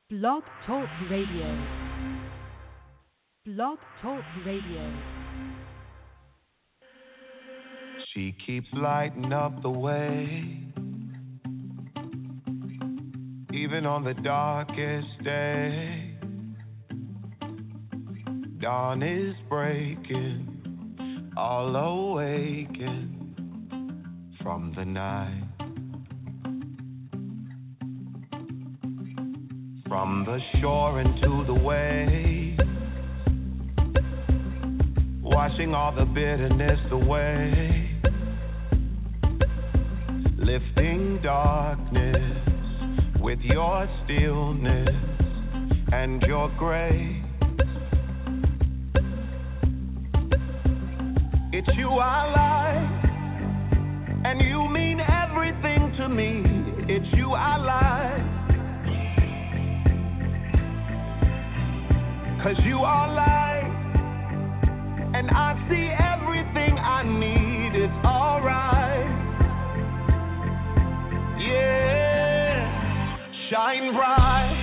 Blog Talk Radio. Blog Talk Radio. She keeps lighting up the way, even on the darkest day. Dawn is breaking, all awaken from the night. From the shore into the waves, washing all the bitterness away, lifting darkness with your stillness and your grace. It's you I like, and you mean everything to me. It's you I like, 'cause you are light, and I see everything I need. It's alright, yeah. Shine bright,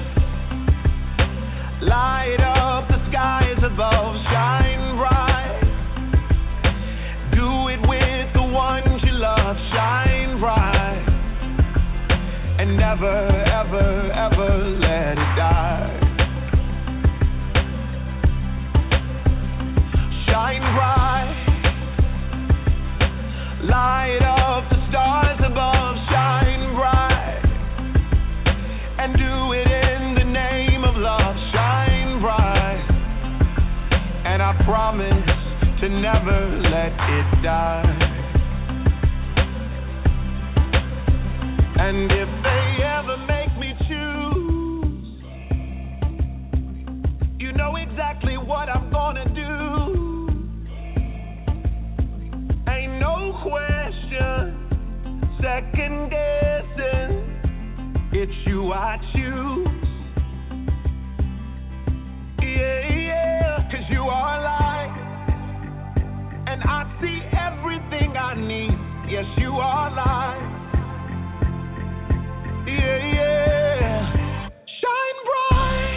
light up the skies above. Shine bright, do it with the ones you love. Shine bright, and never, ever, ever let it die. Shine bright, light up the stars above. Shine bright, and do it in the name of love. Shine bright, and I promise to never let it die. And if they ever make me choose, you know exactly what I'm gonna do. Ain't no question, second guessing. It's you I choose. Yeah, yeah, 'cause you are light, and I see everything I need. Yes, you are light. Yeah, yeah. Shine bright,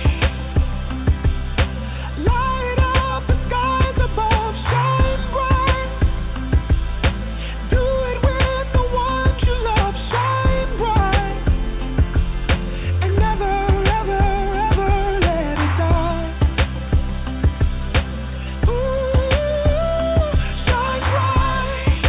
light up the skies above. Shine bright, do it with the ones you love. Shine bright, and never, ever, ever let it die. Ooh, shine bright,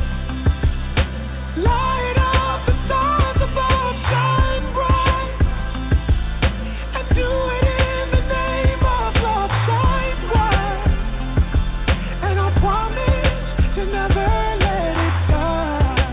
light up the stars above. Shine bright, and do it in the name of love. Shine bright, and I promise to never let it die.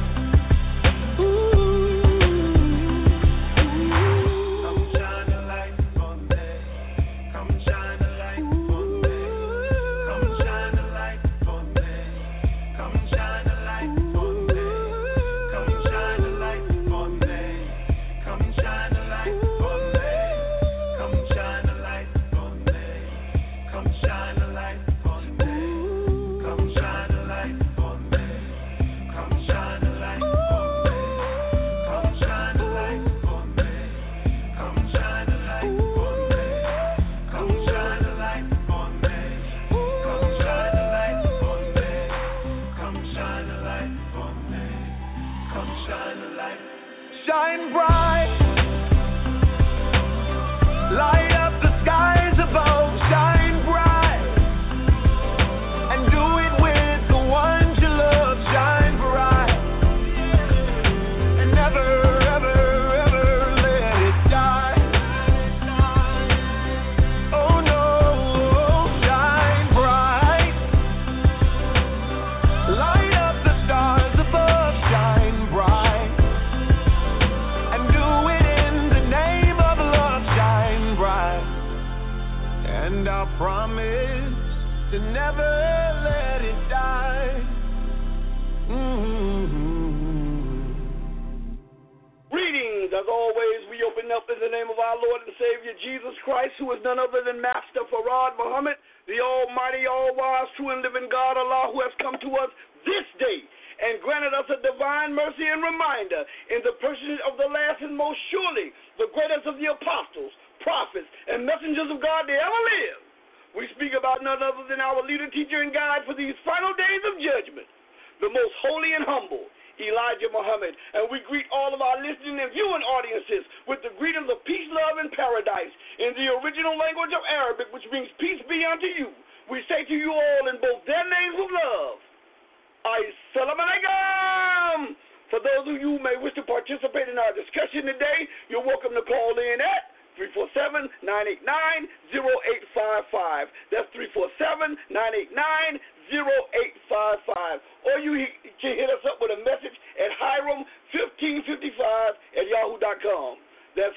Come shine a light for me. Come shine a light for me. Come shine a light for me. Come shine a light for me. Come shine a light for me. Come shine a light for me. Come shine a light for me. Come shine a light for me. Come shine a light for me. Come shine a light for me. Come shine a light for me. Come shine a light for me. Come shine a light for me. Come shine a light for me. Come shine a light for me. Come shine a light. Shine bright, light up the skies above. Shine bright, and do it with the ones you love. Shine bright, and never, ever, ever let it die. Oh no, shine bright, light up the stars above. Shine bright, and do it in the name of love. Shine bright, and I promise to never let it die. Greetings. As always, we open up in the name of our Lord and Savior Jesus Christ, who is none other than Master Farad Muhammad, the Almighty, all-wise, true and living God, Allah, who has come to us this day and granted us a divine mercy and reminder in the person of the last and most surely the greatest of the apostles, prophets, and messengers of God that ever lived. We speak about none other than our leader, teacher, and guide for these final days of judgment, the most holy and humble, Elijah Muhammad. And we greet all of our listening and viewing audiences with the greetings of peace, love, and paradise in the original language of Arabic, which means peace be unto you. We say to you all in both their names of love, Assalamu alaikum. For those of you who may wish to participate in our discussion today, you're welcome to call in at 347-989-0855. That's 347-989-0855. Or you can hit us up with a message at Hiram1555@yahoo.com. That's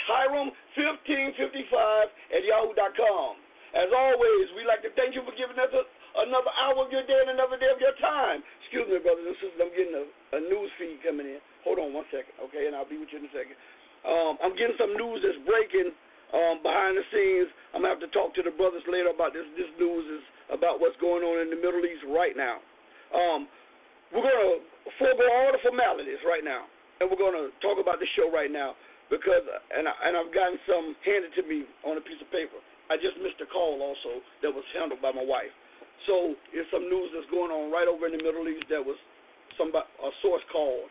Hiram1555@yahoo.com. As always, we'd like to thank you for giving us another hour of your day and another day of your time. Excuse me, brothers and sisters, I'm getting a news feed coming in. Hold on one second, okay, and I'll be with you in a second. I'm getting some news that's breaking behind the scenes. I'm going to have to talk to the brothers later about this. This news is about what's going on in the Middle East right now. We're going to forego all the formalities right now, and we're going to talk about the show right now because, and I've gotten some handed to me on a piece of paper. I just missed a call also that was handled by my wife. So it's some news that's going on right over in the Middle East that was a source called.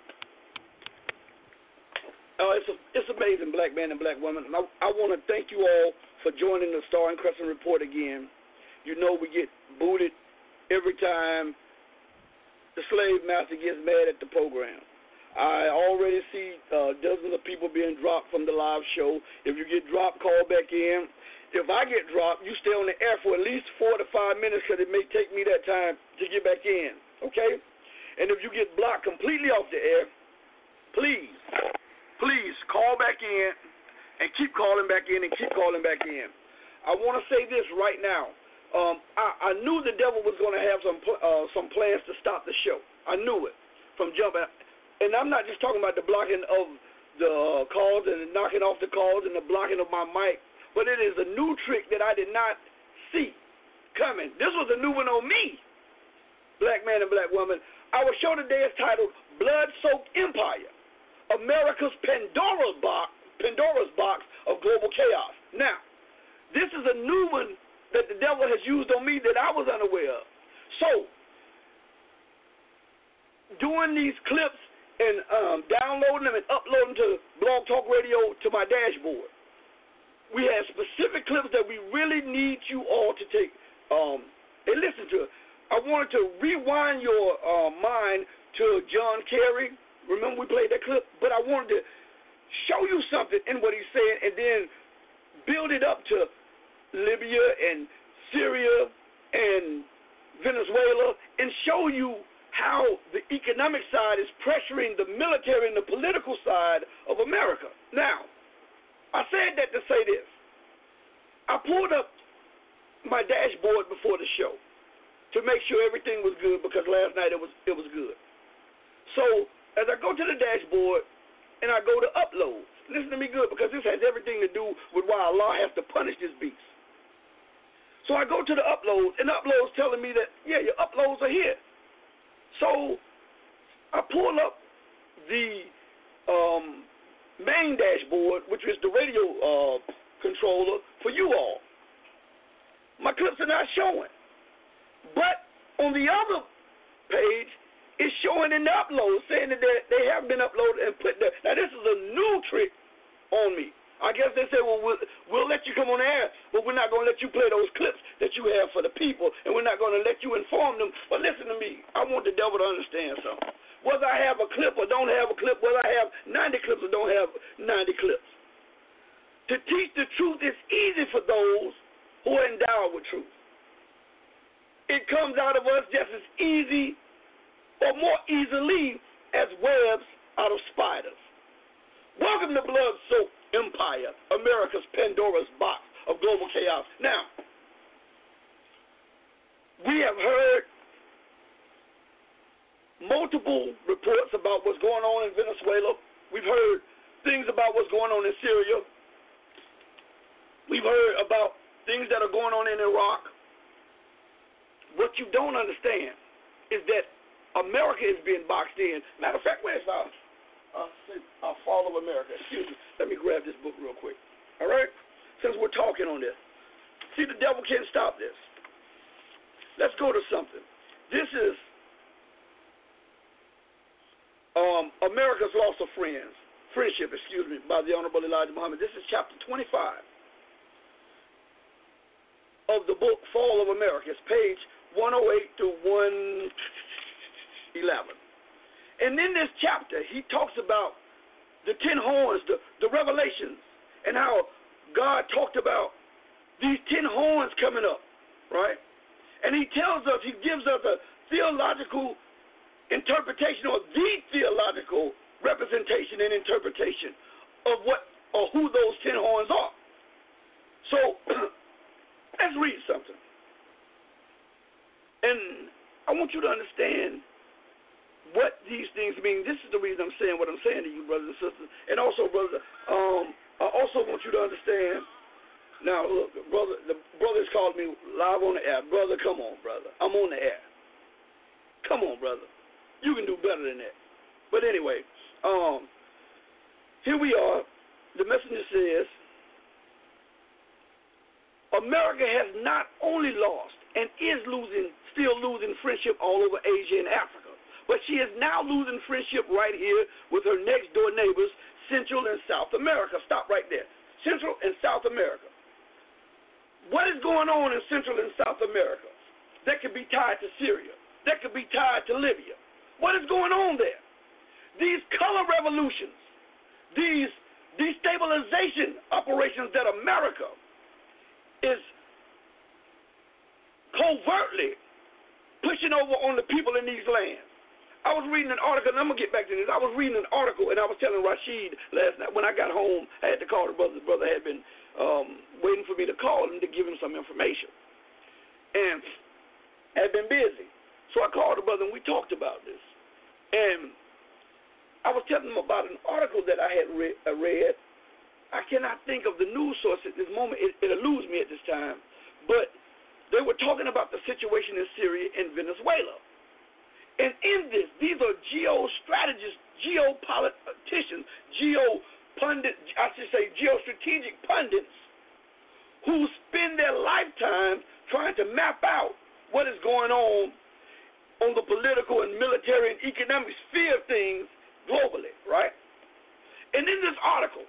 It's amazing, black man and black woman. And I want to thank you all for joining the Star and Crescent Report again. You know we get booted every time the slave master gets mad at the program. I already see dozens of people being dropped from the live show. If you get dropped, call back in. If I get dropped, you stay on the air for at least 4 to 5 minutes because it may take me that time to get back in, okay? And if you get blocked completely off the air, please call back in and keep calling back in and keep calling back in. I want to say this right now. I knew the devil was going to have some plans to stop the show. I knew it from jumping. And I'm not just talking about the blocking of the calls and the knocking off the calls and the blocking of my mic, but it is a new trick that I did not see coming. This was a new one on me, black man and black woman. Our show today is titled Blood-Soaked Empire, America's Pandora's Box of Global Chaos. Now, this is a new one that the devil has used on me that I was unaware of. So, doing these clips and downloading them and uploading to Blog Talk Radio to my dashboard, we have specific clips that we really need you all to take and listen to. I wanted to rewind your mind to John Kerry. Remember we played that clip? But I wanted to show you something in what he's saying and then build it up to Libya and Syria and Venezuela and show you how the economic side is pressuring the military and the political side of America. Now, I said that to say this. I pulled up my dashboard before the show to make sure everything was good because last night it was good. So as I go to the dashboard and I go to uploads, listen to me good because this has everything to do with why Allah has to punish this beast. So I go to the uploads and uploads telling me that, yeah, your uploads are here. So I pull up the main dashboard, which is the radio controller for you all. My clips are not showing. But on the other page, it's showing in the upload, saying that they have been uploaded and put there. Now, this is a new trick on me. I guess they say, well, we'll let you come on air, but we're not going to let you play those clips that you have for the people, and we're not going to let you inform them. But listen to me. I want the devil to understand something. Whether I have a clip or don't have a clip, whether I have 90 clips or don't have 90 clips. To teach the truth is easy for those who are endowed with truth. It comes out of us just as easy or more easily as webs out of spiders. Welcome to Blood-Soaked Empire, America's Pandora's Box of Global Chaos. Now, we have heard multiple reports about what's going on in Venezuela. We've heard things about what's going on in Syria. We've heard about things that are going on in Iraq. What you don't understand is that America is being boxed in. Matter of fact, where's our Fall of America? Excuse me. Let me grab this book real quick. All right? Since we're talking on this. See, the devil can't stop this. Let's go to something. This is America's Loss of Friendship, by the Honorable Elijah Muhammad. This is chapter 25 of the book Fall of America. It's page 108 to 111. And in this chapter, he talks about the 10 horns, the revelations, and how God talked about these 10 horns coming up, right? And he tells us, he gives us a theological interpretation, or the theological representation and interpretation of what or who those 10 horns are. So let's read something. And I want you to understand what these things mean. This is the reason I'm saying what I'm saying to you, brothers and sisters. And also, brother, I also want you to understand. Now, look, brother, the brother's called me live on the air. Brother, come on, brother. I'm on the air. Come on, brother. You can do better than that. But anyway, here we are. The messenger says, America has not only lost and is still losing friendship all over Asia and Africa, but she is now losing friendship right here with her next door neighbors, Central and South America. Stop right there. Central and South America. What is going on in Central and South America that could be tied to Syria, that could be tied to Libya? What is going on there? These color revolutions, these destabilization operations that America is covertly pushing over on the people in these lands. I was reading an article, and I'm going to get back to this. I was reading an article, and I was telling Rashid last night, when I got home, I had to call the brother. The brother had been waiting for me to call him to give him some information. And had been busy. So I called the brother, and we talked about this. And I was telling him about an article that I had read. I cannot think of the news source at this moment. It eludes me at this time. But they were talking about the situation in Syria and Venezuela. And in this, these are geostrategists, geopoliticians, geostrategic pundits who spend their lifetime trying to map out what is going on the political and military and economic sphere of things globally, right? And in this article,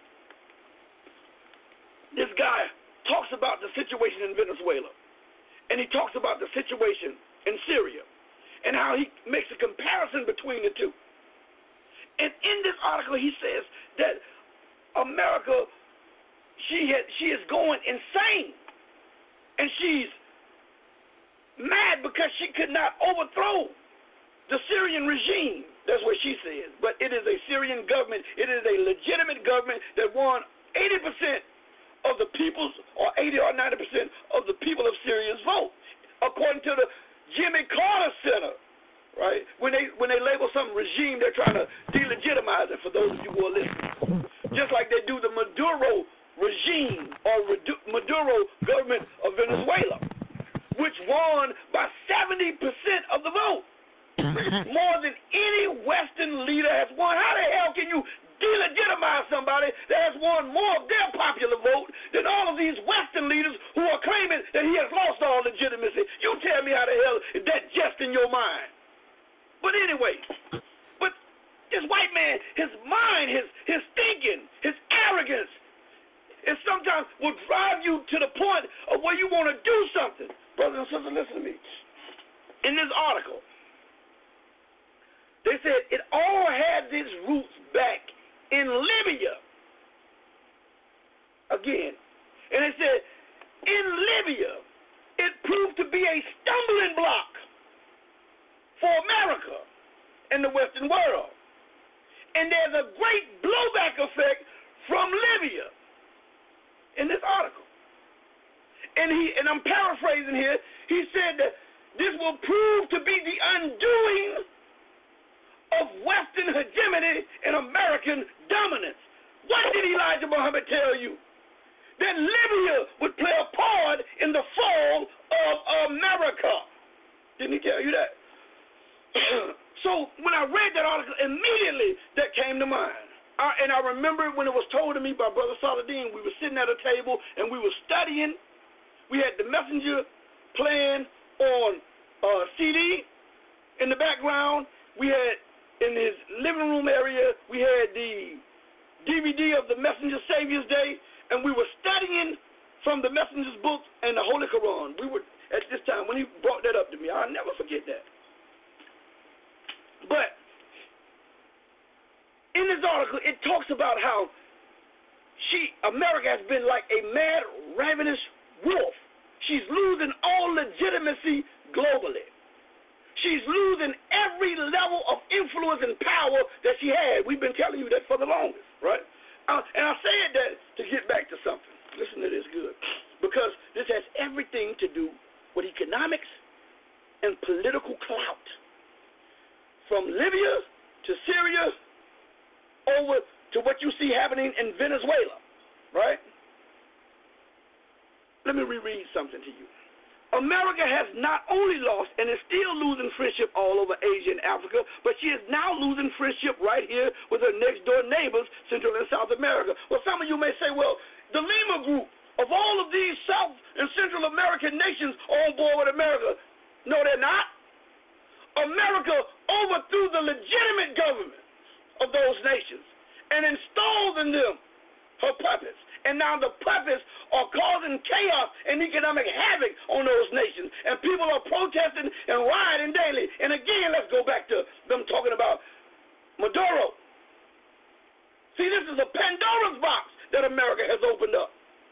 this guy talks about the situation in Venezuela, and he talks about the situation in Syria, and how he makes a comparison between the two. And in this article, he says that America, she is going insane, and she's mad because she could not overthrow the Syrian regime. That's what she says. But it is a Syrian government. It is a legitimate government that won 80% of the people's, or 80 or 90% of the people of Syria's vote, according to the Jimmy Carter Center, right? When they label some regime, they're trying to delegitimize it, for those of you who are listening. Just like they do the Maduro regime, or Maduro government of Venezuela, which won by 70% of the vote. More than any Western leader has won. How the hell can you delegitimize somebody that has won more of their popular vote than all of these Western leaders who are claiming that he has lost all legitimacy? You tell me how the hell is that just in your mind? But anyway, but this white man, his mind, his thinking, his arrogance, it sometimes will drive you to the point of where you want to do something. Brothers and sisters, listen to me. In this article, they said it all had its roots back in Libya. Again. And they said, in Libya, it proved to be a stumbling block for America and the Western world. And there's a great blowback effect from Libya in this article. And I'm paraphrasing here, he said that this will prove to be the undoing of Western hegemony and American dominance. What did Elijah Muhammad tell you? That Libya would play a part in the fall of America. Didn't he tell you that? So So when I read that article, immediately that came to mind. And I remember when it was told to me by Brother Saladin, we were sitting at a table and we were studying. We had the Messenger playing on CD in the background. We had, in his living room area, we had the DVD of the Messenger Savior's Day, and we were studying from the Messenger's book and the Holy Quran. We were, at this time, when he brought that up to me, I'll never forget that. But in this article, it talks about how America has been like a mad, ravenous wolf. She's losing all legitimacy globally. She's losing every level of influence and power that she had. We've been telling you that for the longest, right? And I said that to get back to something. Listen to this good. Because this has everything to do with economics and political clout. From Libya to Syria over to what you see happening in Venezuela, right? Let me reread something to you. America has not only lost and is still losing friendship all over Asia and Africa, but she is now losing friendship right here with her next-door neighbors, Central and South America. Well, some of you may say, well, the Lima Group of all of these South and Central American nations are on board with America. No, they're not. America overthrew the legitimate government of those nations and installed in them her puppets. And now the puppets are causing chaos and economic havoc on those nations. And people are protesting and rioting daily. And again, let's go back to them talking about Maduro. See, this is a Pandora's box that America has opened up.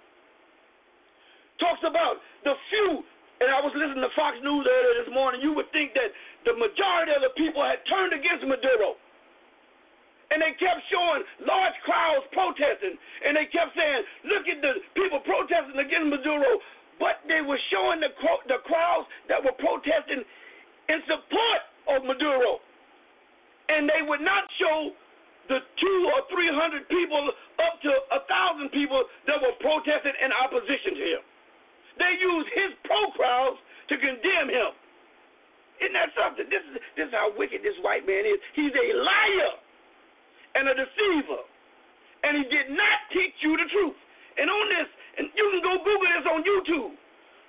Talks about the few, and I was listening to Fox News earlier this morning, you would think that the majority of the people had turned against Maduro. And they kept showing large crowds protesting. And they kept saying, look at the people protesting against Maduro. But they were showing the crowds that were protesting in support of Maduro. And they would not show the 200 or 300 people up to 1,000 people that were protesting in opposition to him. They used his pro-crowds to condemn him. Isn't that something? This is how wicked this white man is. He's a liar and a deceiver, and he did not teach you the truth. And on this, and you can go Google this on YouTube.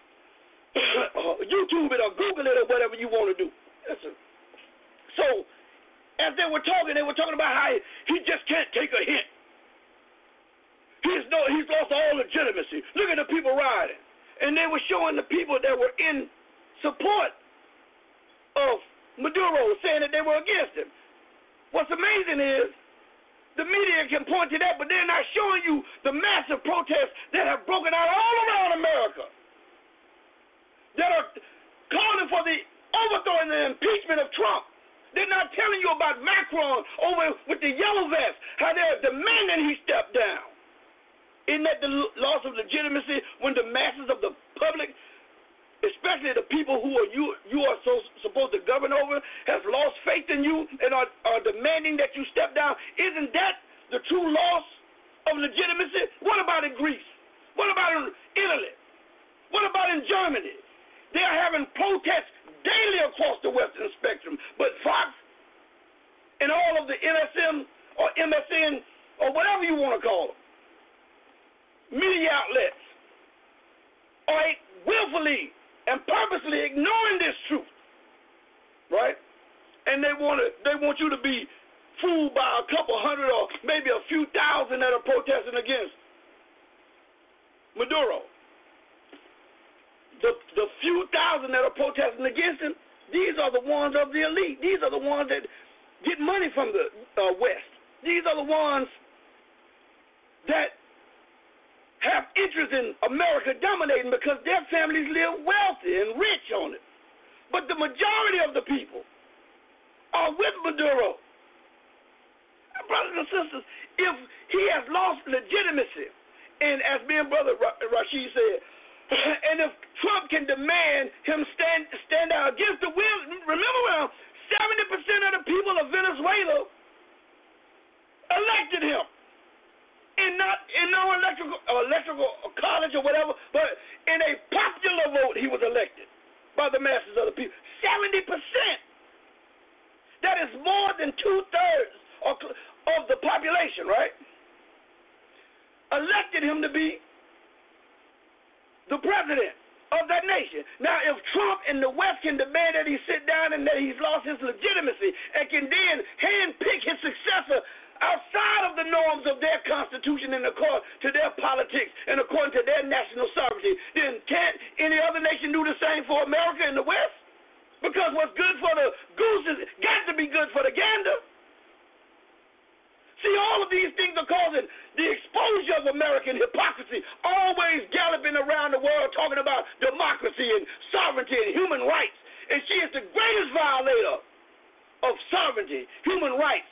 YouTube it or Google it or whatever you want to do. Listen. So, as they were talking about how he just can't take a hint. He's lost all legitimacy. Look at the people riding. And they were showing the people that were in support of Maduro, saying that they were against him. What's amazing is the media can point to that, but they're not showing you the massive protests that have broken out all around America that are calling for the overthrow and the impeachment of Trump. They're not telling you about Macron over with the yellow vest, how they're demanding he step down. Isn't that the loss of legitimacy when the masses of the public, especially the people who you are so supposed to govern over, has lost faith in you and are demanding that you step down? Isn't that the true loss of legitimacy? What about in Greece? What about in Italy? What about in Germany? They are having protests daily across the Western spectrum. But Fox and all of the NSM or MSN or whatever you want to call them, media outlets are willfully and purposely ignoring this truth, right? And they want you to be fooled by a couple hundred or maybe a few thousand that are protesting against Maduro. The few thousand that are protesting against him, these are the ones of the elite. These are the ones that get money from the West. These are the ones that have interest in America dominating because their families live wealthy and rich on it. But the majority of the people are with Maduro. Brothers and sisters, if he has lost legitimacy, and as me and Brother Rashid said, and if Trump can demand him stand out against the will, remember now, 70% of the people of Venezuela elected him. Not in no electoral college or whatever, but in a popular vote he was elected by the masses of the people. 70%. that is more than 2/3 of the population, right, elected him to be the president of that nation. Now, if Trump and the West can demand that he sit down and that he's lost his legitimacy and can then handpick his successor outside of the norms of their constitution and according to their politics and according to their national sovereignty, then can't any other nation do the same for America and the West? Because what's good for the goose has got to be good for the gander. See, all of these things are causing the exposure of American hypocrisy, always galloping around the world talking about democracy and sovereignty and human rights. And she is the greatest violator of sovereignty, human rights,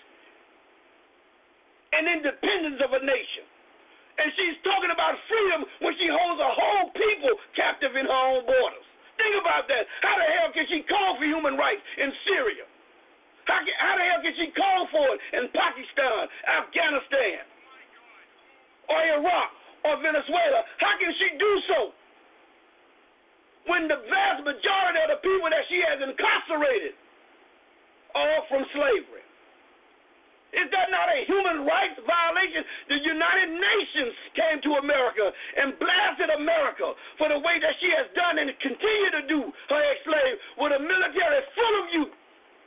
and independence of a nation. And she's talking about freedom when she holds a whole people captive in her own borders. Think about that. How the hell can she call for human rights in Syria? How the hell can she call for it in Pakistan, Afghanistan, or Iraq, or Venezuela? How can she do so when the vast majority of the people that she has incarcerated are from slavery? Is that not a human rights violation? The United Nations came to America and blasted America for the way that she has done and continue to do her ex-slave with a military full of youth.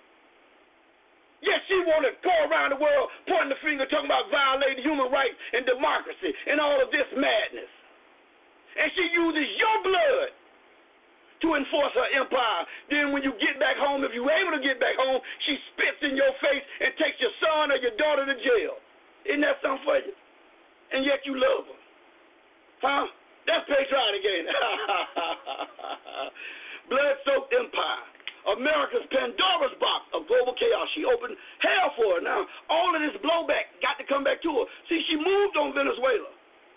Yes, she want to go around the world pointing the finger, talking about violating human rights and democracy and all of this madness. And she uses your blood to enforce her empire. Then when you get back home, if you're able to get back home, she spits in your face and takes your son or your daughter to jail. Isn't that something for you? And yet you love her. Huh? That's patriotic, ain't it? Blood-soaked empire. America's Pandora's box of global chaos. She opened hell for her. Now, all of this blowback got to come back to her. See, she moved on Venezuela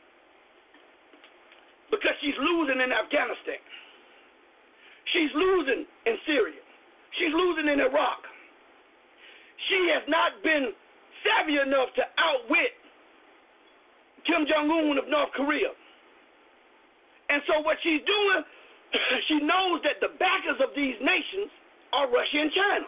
because she's losing in Afghanistan. She's losing in Syria. She's losing in Iraq. She has not been savvy enough to outwit Kim Jong-un of North Korea. And so what she's doing, she knows that the backers of these nations are Russia and China.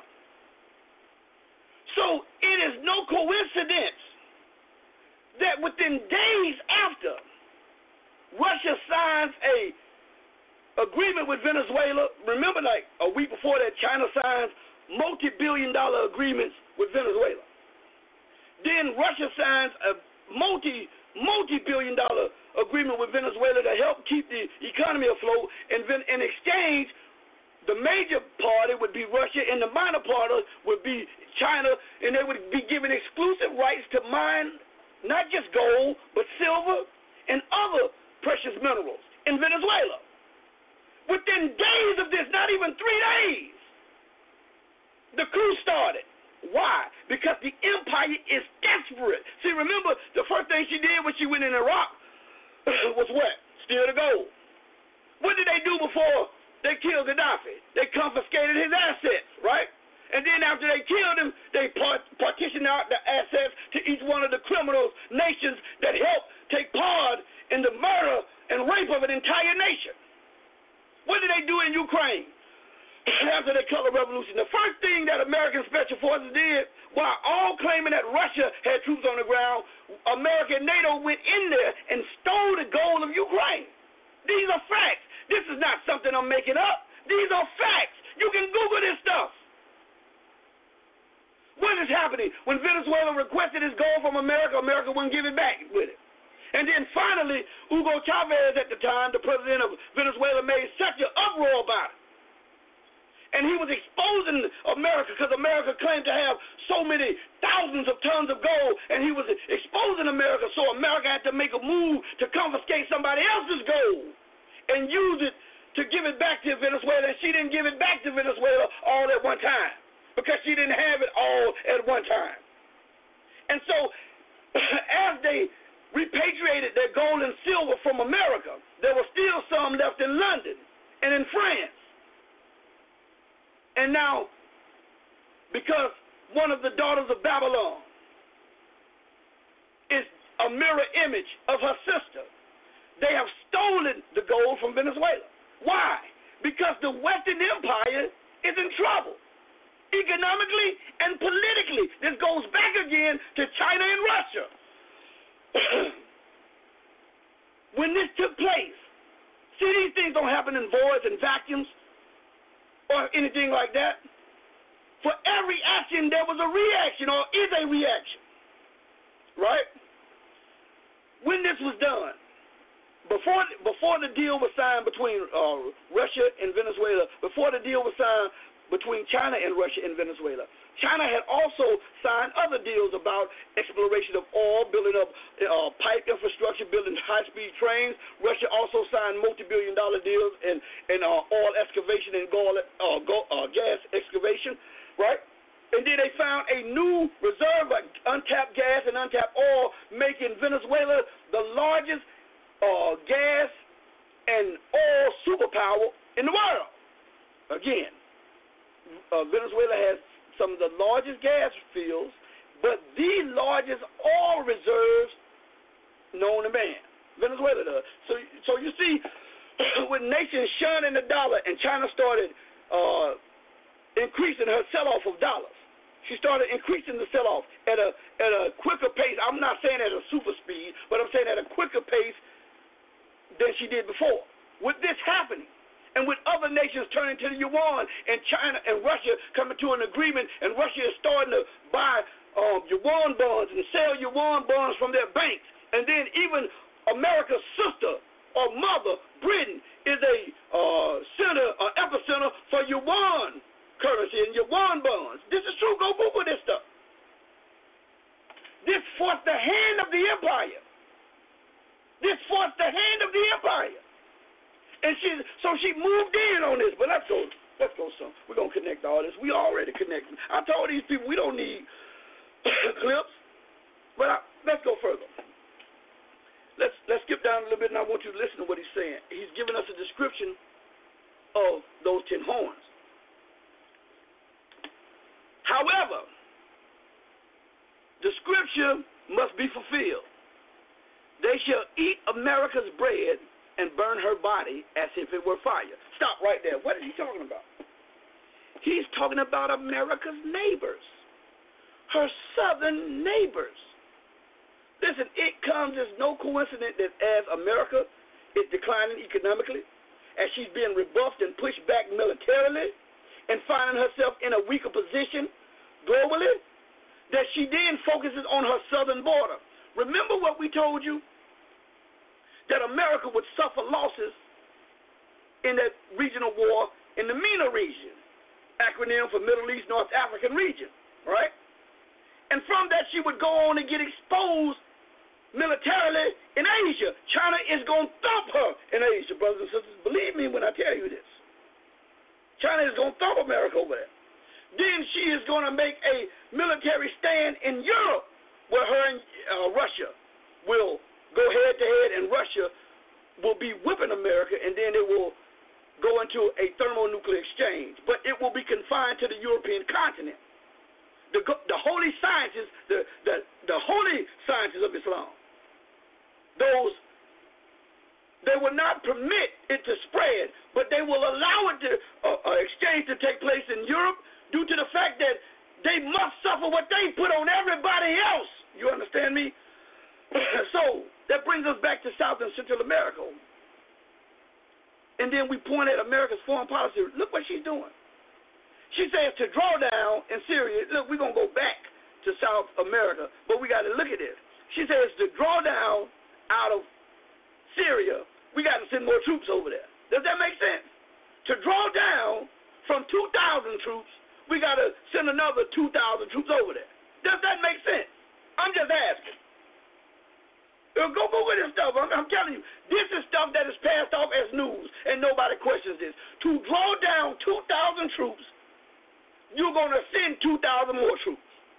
So it is no coincidence that within days after Russia signs a agreement with Venezuela, remember like a week before that China signs multi-billion-dollar agreements with Venezuela. Then Russia signs a multi-billion-dollar agreement with Venezuela to help keep the economy afloat, and in exchange, the major party would be Russia, and the minor party would be China, and they would be given exclusive rights to mine not just gold, but silver and other precious minerals in Venezuela. Within days of this, not even 3 days, the coup started. Why? Because the empire is desperate. See, remember, the first thing she did when she went in Iraq was what? Steal the gold. What did they do before they killed Gaddafi? They confiscated his assets, right? And then after they killed him, they partitioned out the assets to each one of the criminal nations that helped take part in the murder and rape of an entire nation. What did they do in Ukraine after the color revolution? The first thing that American special forces did, while all claiming that Russia had troops on the ground, America and NATO went in there and stole the gold of Ukraine. These are facts. This is not something I'm making up. These are facts. You can Google this stuff. What is happening? When Venezuela requested his gold from America, America wouldn't give it back with it. And then finally, Hugo Chavez at the time, the president of Venezuela, made such an uproar about it. And he was exposing America because America claimed to have so many thousands of tons of gold, and he was exposing America, so America had to make a move to confiscate somebody else's gold and use it to give it back to Venezuela, and she didn't give it back to Venezuela all at one time because she didn't have it all at one time. And so as they repatriated their gold and silver from America, there was still some left in London and in France. And now, because one of the daughters of Babylon is a mirror image of her sister, they have stolen the gold from Venezuela. Why? Because the Western Empire is in trouble, economically and hand to China and Russia. When this took place, see, these things don't happen in voids and vacuums or anything like that. For every action, there was a reaction or is a reaction, right? When this was done, before the deal was signed between Russia and Venezuela, before the deal was signed between China and Russia and Venezuela, China had also signed other deals about exploration of oil, building up pipe infrastructure, building high-speed trains. Russia also signed multi-billion-dollar deals in oil excavation and gas excavation, right? And then they found a new reserve of untapped gas and untapped oil, making Venezuela the largest gas and oil superpower in the world. Again, Venezuela has some of the largest gas fields, but the largest oil reserves known to man. Venezuela does. So you see, with nations shunning the dollar, and China started increasing her sell-off of dollars. She started increasing the sell-off at a quicker pace. I'm not saying at a super speed, but I'm saying at a quicker pace than she did before. With this happening, and with other nations turning to the yuan, and China and Russia coming to an agreement, and Russia is starting to buy yuan bonds and sell yuan bonds from their banks, and then even America's sister or mother, Britain, is a epicenter for yuan currency and yuan bonds. This is true. Go Google this stuff. This forced the hand of the empire. This forced the hand of the empire. And she moved in on this. But let's go son. We're going to connect all this. We already connected. I told these people we don't need clips. But let's go further. Let's skip down a little bit, and I want you to listen to what he's saying. He's giving us a description of those 10 horns. However, the scripture must be fulfilled. They shall eat America's bread and burn her body as if it were fire. Stop right there. What is he talking about? He's talking about America's neighbors, her southern neighbors. Listen, it comes as no coincidence that as America is declining economically, as she's being rebuffed and pushed back militarily, and finding herself in a weaker position globally, that she then focuses on her southern border. Remember what we told you? That America would suffer losses in that regional war in the MENA region, acronym for Middle East North African region, right? And from that, she would go on and get exposed militarily in Asia. China is going to thump her in Asia, brothers and sisters. Believe me when I tell you this. China is going to thump America over there. Then she is going to make a military stand in Europe, where her and Russia will go head to head, and Russia will be whipping America, and then it will go into a thermonuclear exchange. But it will be confined to the European continent. The holy sciences, the holy sciences of Islam, those, they will not permit it to spread, but they will allow it to exchange to take place in Europe due to the fact that they must suffer what they put on everybody else. You understand me? So that brings us back to South and Central America. And then we point at America's foreign policy. Look what she's doing. She says to draw down in Syria. Look, we're going to go back to South America, but we got to look at this. She says to draw down out of Syria, we got to send more troops over there. Does that make sense? To draw down from 2,000 troops, we got to send another 2,000 troops over there. Does that make sense? I'm just asking. Go Google this stuff. I'm telling you, this is stuff that is passed off as news, and nobody questions this. To draw down 2,000 troops, you're going to send 2,000 more troops.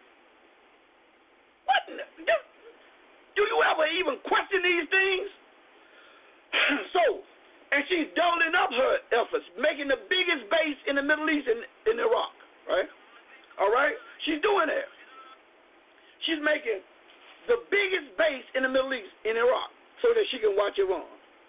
What? Do you ever even question these things? So, and she's doubling up her efforts, making the biggest base in the Middle East in Iraq, right? All right? She's doing that. She's making the biggest base in the Middle East in Iraq so that she can watch Iran.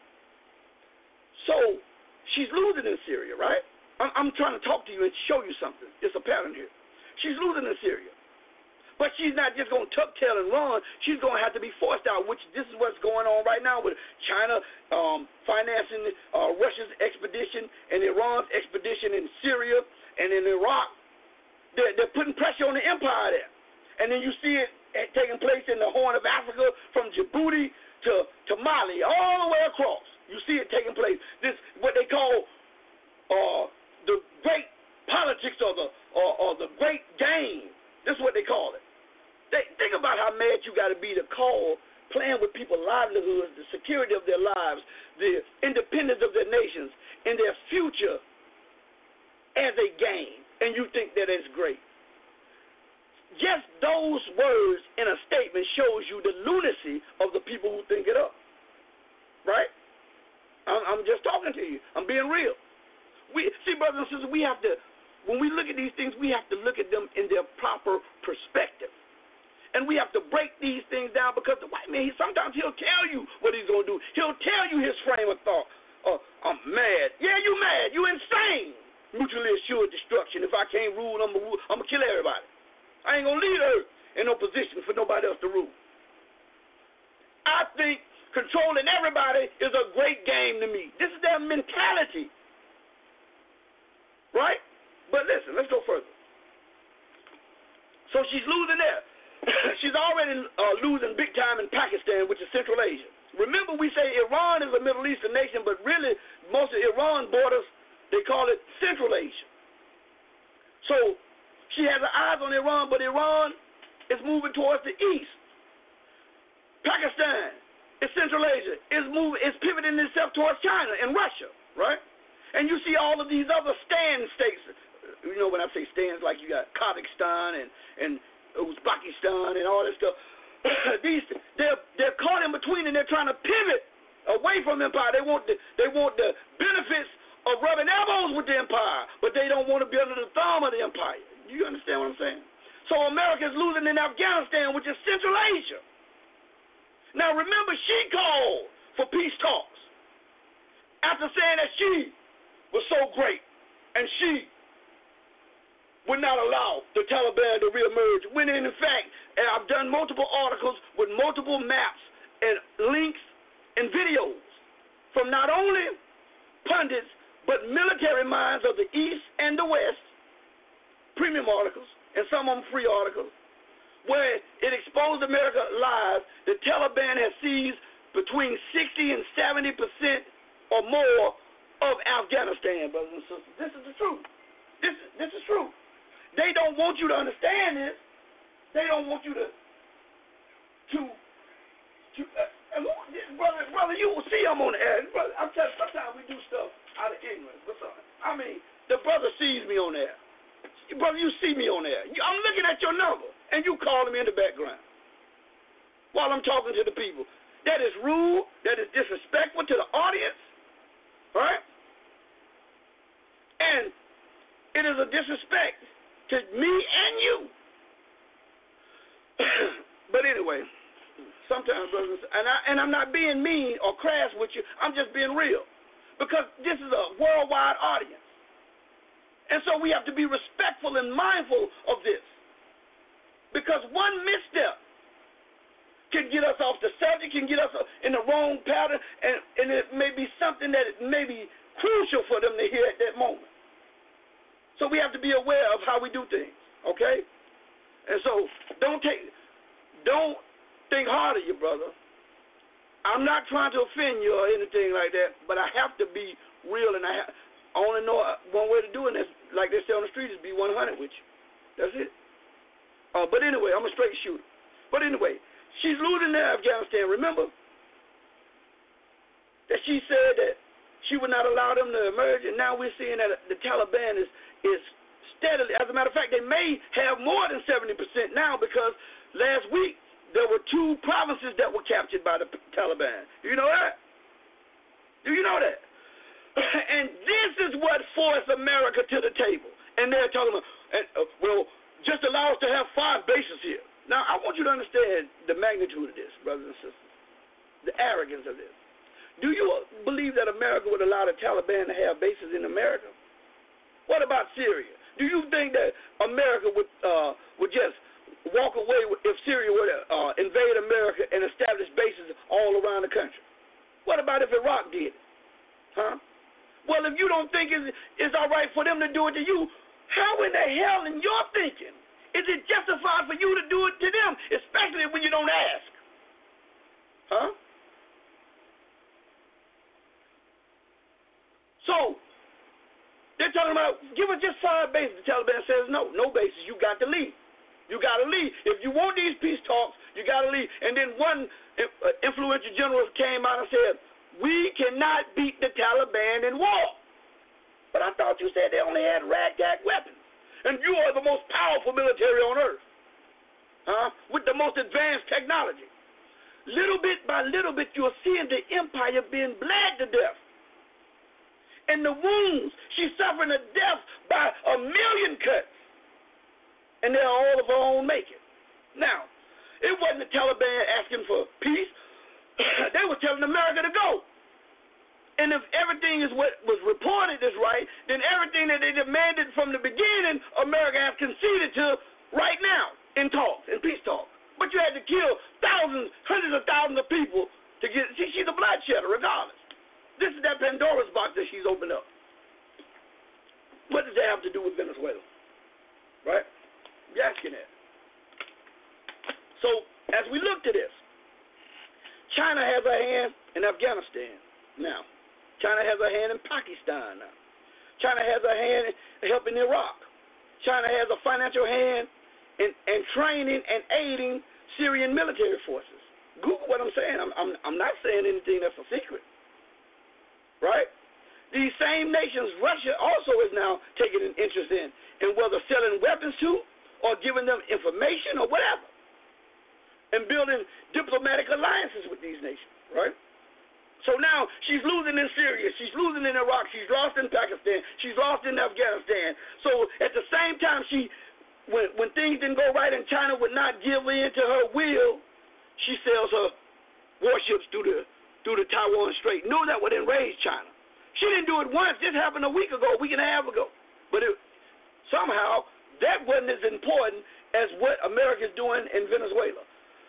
So she's losing in Syria, right? I'm trying to talk to you and show you something. It's a pattern here. She's losing in Syria. But she's not just going to tuck tail and run. She's going to have to be forced out, which this is what's going on right now with China financing Russia's expedition and Iran's expedition in Syria and in Iraq. They're putting pressure on the empire there. And then you see it taking place in the Horn of Africa from Djibouti to Mali, all the way across. You see it taking place. This what they call the great politics or the great game. This is what they call it. Think about how mad you got to be to call playing with people's livelihoods, the security of their lives, the independence of their nations, and their future as a game, and you think that it's great. Just those words in a statement shows you the lunacy of the people who think it up, right? I'm just talking to you. I'm being real. See, brothers and sisters, we have to, when we look at these things, we have to look at them in their proper perspective. And we have to break these things down because the white man, sometimes he'll tell you what he's going to do. He'll tell you his frame of thought. I'm mad. Yeah, you mad. You insane. Mutually assured destruction. If I can't rule, I'm going to kill everybody. I ain't going to leave Earth in no position for nobody else to rule. I think controlling everybody is a great game to me. This is their mentality. Right? But listen, let's go further. So she's losing there. She's already losing big time in Pakistan, which is Central Asia. Remember, we say Iran is a Middle Eastern nation, but really, most of Iran borders, they call it Central Asia. So she has her eyes on Iran, but Iran is moving towards the east. Pakistan is Central Asia. It's pivoting itself towards China and Russia, right? And you see all of these other stand states. You know, when I say stands, like you got Kazakhstan and Uzbekistan and all this stuff. They're caught in between and they're trying to pivot away from empire. They want the benefits of rubbing elbows with the empire, but they don't want to be under the thumb of the empire. You understand what I'm saying? So America's losing in Afghanistan, which is Central Asia. Now remember, she called for peace talks after saying that she was so great and she would not allow the Taliban to reemerge, when in fact, and I've done multiple articles with multiple maps and links and videos from not only pundits, but military minds of the East and the West, premium articles, and some of them free articles, where it exposed America live. The Taliban has seized between 60 and 70% or more of Afghanistan, brothers and sisters. This is the truth. This is true. They don't want you to understand this. They don't want you to brother, you will see I'm on the air. Brother, I'm telling you, sometimes we do stuff out of ignorance. But I mean, the brother sees me on there. Brother, you see me on there. I'm looking at your number, and you calling me in the background while I'm talking to the people. That is rude. That is disrespectful to the audience. Right? And it is a disrespect to me and you. But anyway, sometimes, brothers, and I'm not being mean or crass with you. I'm just being real, because this is a worldwide audience, and so we have to be respectful and mindful of this, because one misstep can get us off the subject, can get us in the wrong pattern, and it may be something that may be crucial for them to hear at that moment. So we have to be aware of how we do things, okay? And so don't think hard of you, brother. I'm not trying to offend you or anything like that, but I have to be real, and I only know one way to do it. Like they say on the street, is be 100 with you. That's it. But anyway, I'm a straight shooter. But anyway, she's losing in Afghanistan. Remember that she said that she would not allow them to emerge, and now we're seeing that the Taliban is steadily. As a matter of fact, they may have more than 70% now, because last week there were 2 provinces that were captured by the Taliban. Do you know that? Do you know that? And this is what forced America to the table. And they're talking about, well, just allow us to have 5 bases here. Now, I want you to understand the magnitude of this, brothers and sisters, the arrogance of this. Do you believe that America would allow the Taliban to have bases in America? What about Syria? Do you think that America would just walk away if Syria were to invade America and establish bases all around the country? What about if Iraq did it? Huh? Well, if you don't think it's all right for them to do it to you, how in the hell in your thinking is it justified for you to do it to them, especially when you don't ask? Huh? So, they're talking about, give us just 5 bases. The Taliban says, no bases. You got to leave. You got to leave. If you want these peace talks, you got to leave. And then one influential general came out and said, we cannot beat the Taliban in war. But I thought you said they only had ragtag weapons. And you are the most powerful military on earth, with the most advanced technology. Little bit by little bit, you're seeing the empire being bled to death. And the wounds, she's suffering a death by 1 million cuts. And they're all of her own making. Now, it wasn't the Taliban asking for peace. They were telling America to go. And if everything is what was reported is right, then everything that they demanded from the beginning, America has conceded to right now in talks, in peace talks. But you had to kill thousands, hundreds of thousands of people to get, she's a bloodshedder regardless. This is that Pandora's box that she's opened up. What does that have to do with Venezuela? Right? You're asking that. So, as we look to this, China has a hand in Afghanistan now. China has a hand in Pakistan now. China has a hand in helping Iraq. China has a financial hand in training and aiding Syrian military forces. Google what I'm saying. I'm not saying anything that's a secret. Right? These same nations, Russia also is now taking an interest in whether selling weapons to or giving them information or whatever, and building diplomatic alliances with these nations, right? So now she's losing in Syria, she's losing in Iraq, she's lost in Pakistan, she's lost in Afghanistan. So at the same time, when things didn't go right and China would not give in to her will, she sells her warships through the Taiwan Strait. No, that would enrage China. She didn't do it once. This happened a week and a half ago. But somehow that wasn't as important as what America is doing in Venezuela.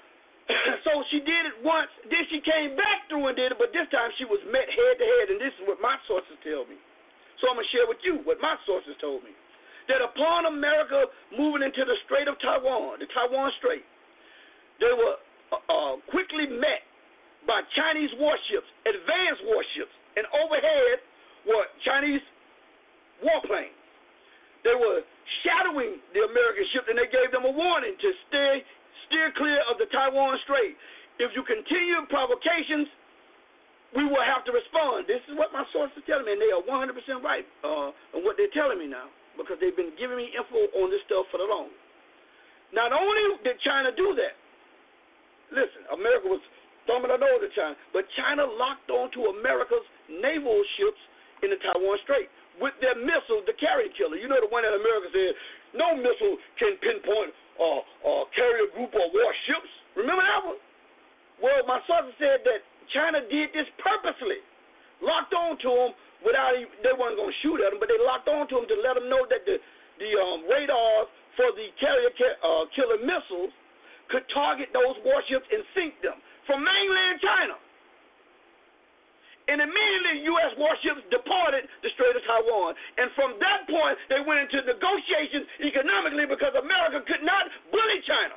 So she did it once. Then she came back through and did it, but this time she was met head to head, and this is what my sources tell me. So I'm going to share with you what my sources told me. That upon America moving into the Strait of Taiwan, the Taiwan Strait, they were quickly met by Chinese warships, advanced warships, and overhead were Chinese warplanes. They were shadowing the American ship, and they gave them a warning to steer clear of the Taiwan Strait. If you continue provocations, we will have to respond. This is what my sources are telling me, and they are 100% right on what they're telling me now, because they've been giving me info on this stuff for the longest. Not only did China do that, listen, America was thumbing their nose at China, but China locked onto America's naval ships in the Taiwan Strait with their missiles, the carrier killer. You know the one that America said, no missile can pinpoint carrier group or warships. Remember that one? Well, my sources said that China did this purposely, locked onto them they weren't going to shoot at them, but they locked onto them to let them know that the radars for the carrier killer missiles could target those warships and sink them from mainland China. And immediately, U.S. warships departed the Strait of Taiwan. And from that point, they went into negotiations economically because America could not bully China.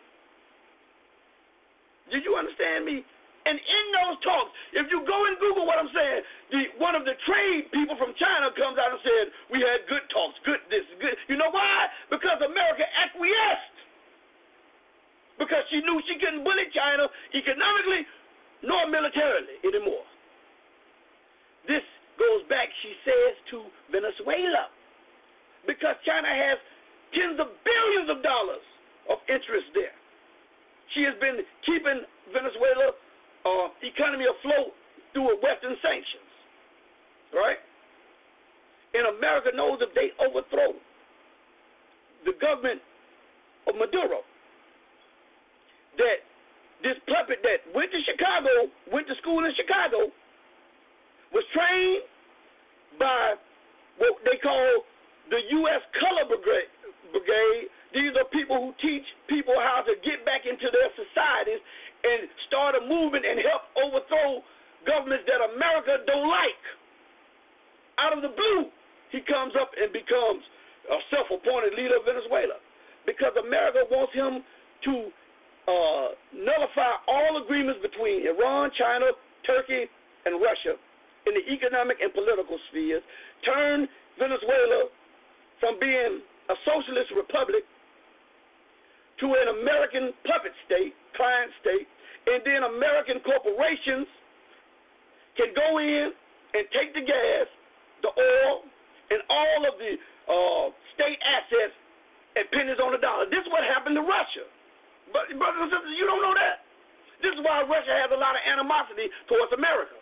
Did you understand me? And in those talks, if you go and Google what I'm saying, one of the trade people from China comes out and said, we had good talks, good this, good. You know why? Because America acquiesced. Because she knew she couldn't bully China economically nor militarily anymore. This goes back, she says, to Venezuela, because China has tens of billions of dollars of interest there. She has been keeping Venezuela economy afloat through Western sanctions, right? And America knows if they overthrow the government of Maduro, that this puppet that went to school in Chicago, was trained by what they call the U.S. Color Brigade These are people who teach people how to get back into their societies and start a movement and help overthrow governments that America don't like. Out of the blue, he comes up and becomes a self-appointed leader of Venezuela because America wants him to nullify all agreements between Iran, China, Turkey, and Russia in the economic and political spheres, turn Venezuela from being a socialist republic to an American puppet state, client state, and then American corporations can go in and take the gas, the oil, and all of the state assets at pennies on the dollar. This is what happened to Russia. But brothers and sisters, you don't know that. This is why Russia has a lot of animosity towards America.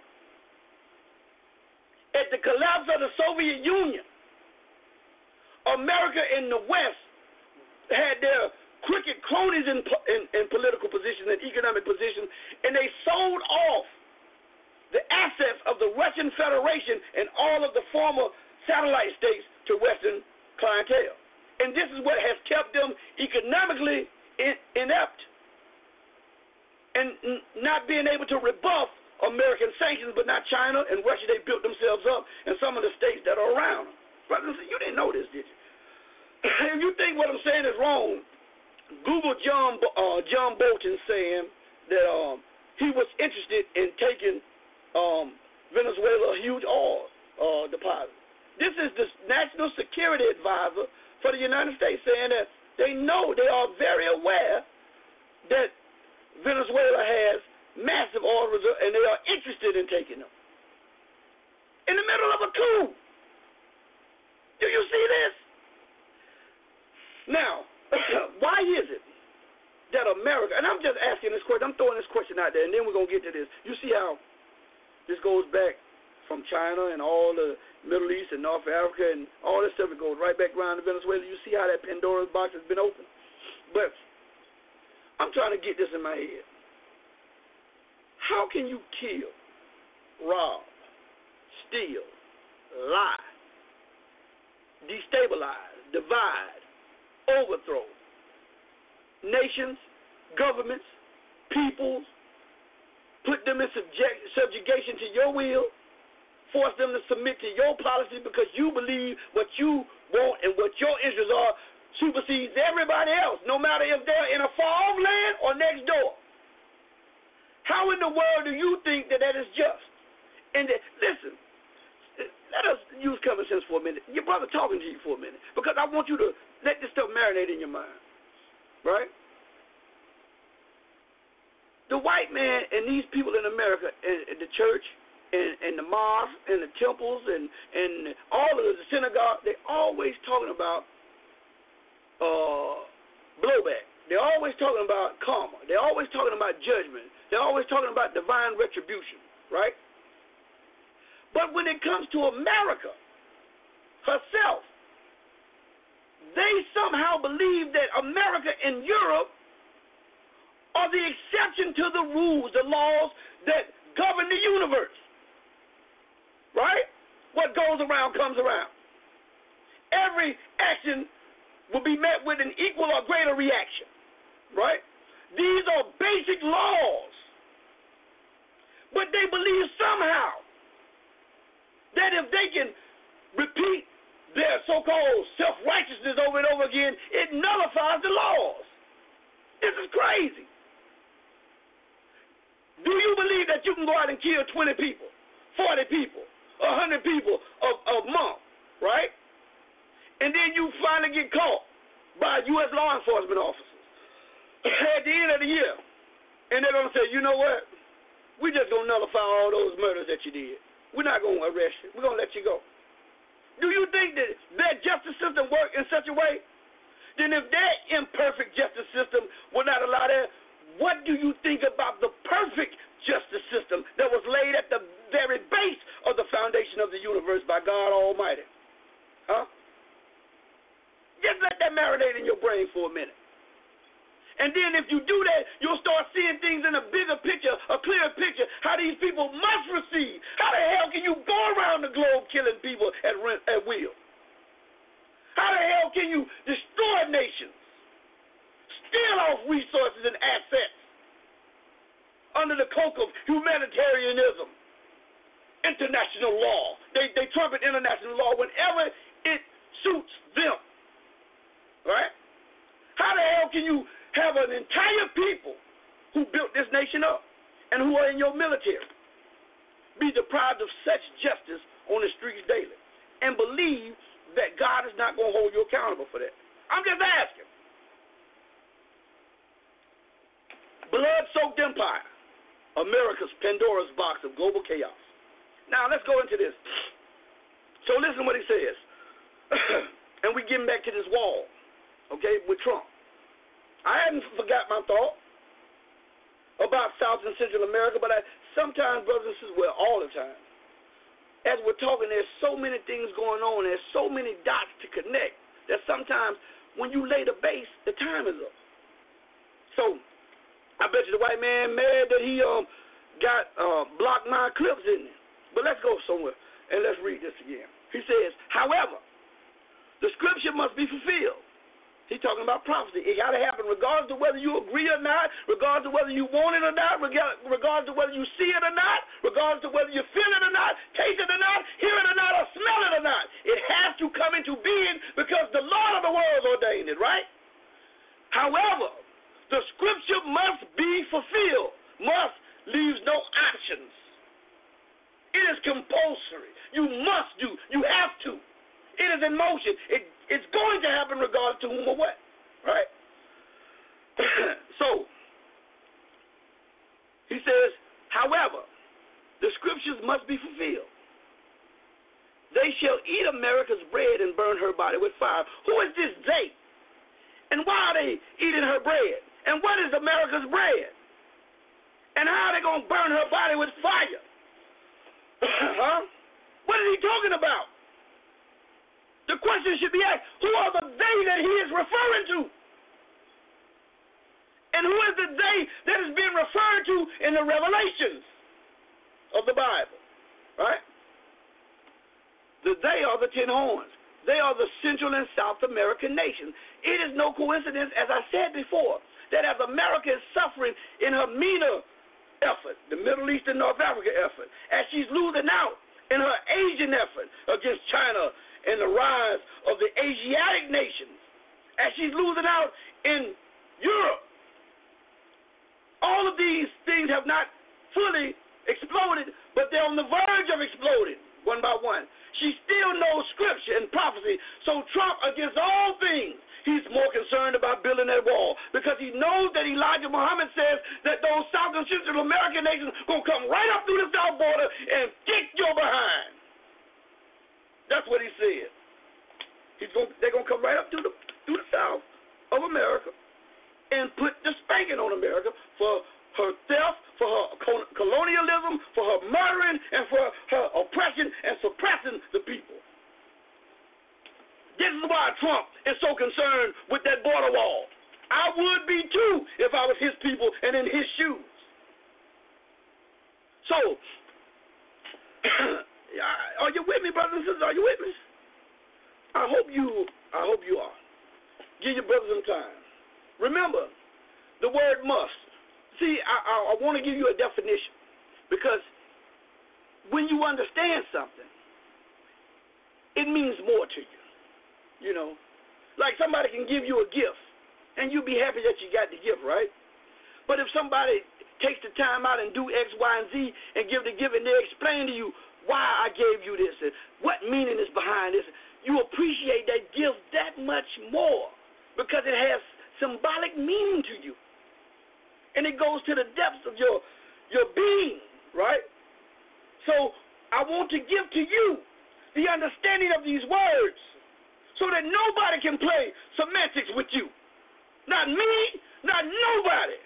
At the collapse of the Soviet Union, America in the West had their crooked cronies in political positions and economic positions, and they sold off the assets of the Russian Federation and all of the former satellite states to Western clientele. And this is what has kept them economically inept and not being able to rebuff American sanctions, but not China and Russia. They built themselves up and some of the states that are around them. Brothers, you didn't know this, did you? If you think what I'm saying is wrong, Google John Bolton saying that he was interested in taking Venezuela a huge oil deposit. This is the National Security Advisor for the United States saying that they know, they are very aware that Venezuela has massive oil reserves and they are interested in taking them. In the middle of a coup. Do you see this? Now, why is it that America, and I'm just asking this question, I'm throwing this question out there, and then we're going to get to this. You see how this goes back from China and all the Middle East and North Africa and all this stuff, it goes right back around to Venezuela. You see how that Pandora's box has been opened? But I'm trying to get this in my head. How can you kill, rob, steal, lie, destabilize, divide, overthrow nations, governments, peoples, put them in subjugation to your will, force them to submit to your policy because you believe what you want and what your interests are supersedes everybody else, no matter if they're in a far-off land or next door. How in the world do you think that is just? And listen, let us use common sense for a minute. Your brother talking to you for a minute because I want you to let this stuff marinate in your mind, right? The white man and these people in America, and the church, and the mosque, and the temples, and all of the synagogue, they always talking about blowback. They're always talking about karma. They're always talking about judgment. They're always talking about divine retribution, right? But when it comes to America herself, they somehow believe that America and Europe are the exception to the rules, the laws that govern the universe. Right? What goes around comes around. Every action will be met with an equal or greater reaction. Right? These are basic laws. But they believe somehow that if they can repeat their so-called self-righteousness over and over again, it nullifies the laws. This is crazy. Do you believe that you can go out and kill 20 people, 40 people, 100 people a month, right? And then you finally get caught by U.S. law enforcement officers at the end of the year. And they're going to say, you know what? We're just going to nullify all those murders that you did. We're not going to arrest you. We're going to let you go. Do you think that their justice system works in such a way? Then if their imperfect justice system will not allow that, what do you think about the perfect justice system that was laid at the very base of the foundation of the universe by God Almighty? Huh? Just let that marinate in your brain for a minute. And then if you do that, you'll start seeing things in a bigger picture, a clearer picture, how these people must receive. How the hell can you go around the globe killing people at will? How the hell can you destroy nations international law. They trumpet international law whenever it suits them. Right? How the hell can you have an entire people who built this nation up and who are in your military be deprived of such justice on the streets daily and believe that God is not going to hold you accountable for that? I'm just asking. Blood-soaked empire, America's Pandora's box of global chaos. Now, let's go into this. So listen what he says. And we getting back to this wall, okay, with Trump. I hadn't forgot my thought about South and Central America, but sometimes, brothers and sisters, well, all the time, as we're talking, there's so many things going on, there's so many dots to connect, that sometimes when you lay the base, the time is up. So, I bet you the white man mad that he got blocked my clips in there. But let's go somewhere and let's read this again. He says, however, the scripture must be fulfilled. He's talking about prophecy. It got to happen regardless of whether you agree or not, regardless of whether you want it or not, regardless of whether you see it or not, regardless of whether you feel it or not, taste it or not, hear it or not, or smell it or not. It has to come into being because the Lord of the world ordained it, right? However, the scripture must be fulfilled. Must leaves no options. It is compulsory. You must do. You have to. It is in motion. It's going to happen regardless to whom or what. Right? So, he says, however, the scriptures must be fulfilled. They shall eat America's bread and burn her body with fire. Who is this they? And why are they eating her bread? And what is America's bread? And how are they going to burn her body with fire? Huh? What is he talking about? The question should be asked, who are the they that he is referring to? And who is the they that is being referred to in the revelations of the Bible? Right? The they are the 10 horns. They are the Central and South American nations. It is no coincidence, as I said before, that as America is suffering in her MENA effort, the Middle East and North Africa effort, as she's losing out in her Asian effort against China and the rise of the Asiatic nations, as she's losing out in Europe, all of these things have not fully exploded, but they're on the verge of exploding one by one. She still knows scripture and prophecy, so Trump, against all things, he's more concerned about building that wall because he knows that Elijah Muhammad says that those South and Central American nations going to come right up through the south border and kick your behind. That's what he said. They're going to come right up through the south of America and put the spanking on America for her theft, for her colonialism, for her murdering, and for her oppression and suppressing the people. This is why Trump is so concerned with that border wall. I would be too if I was his people and in his shoes. So, are you with me, brothers and sisters? Are you with me? I hope you are. Give your brothers some time. Remember, the word must. See, I want to give you a definition because when you understand something, it means more to you. You know, like somebody can give you a gift, and you'll be happy that you got the gift, right? But if somebody takes the time out and do X, Y, and Z and give the gift, and they explain to you why I gave you this and what meaning is behind this, you appreciate that gift that much more because it has symbolic meaning to you. And it goes to the depths of your being, right? So I want to give to you the understanding of these words so that nobody can play semantics with you. Not me, not nobody.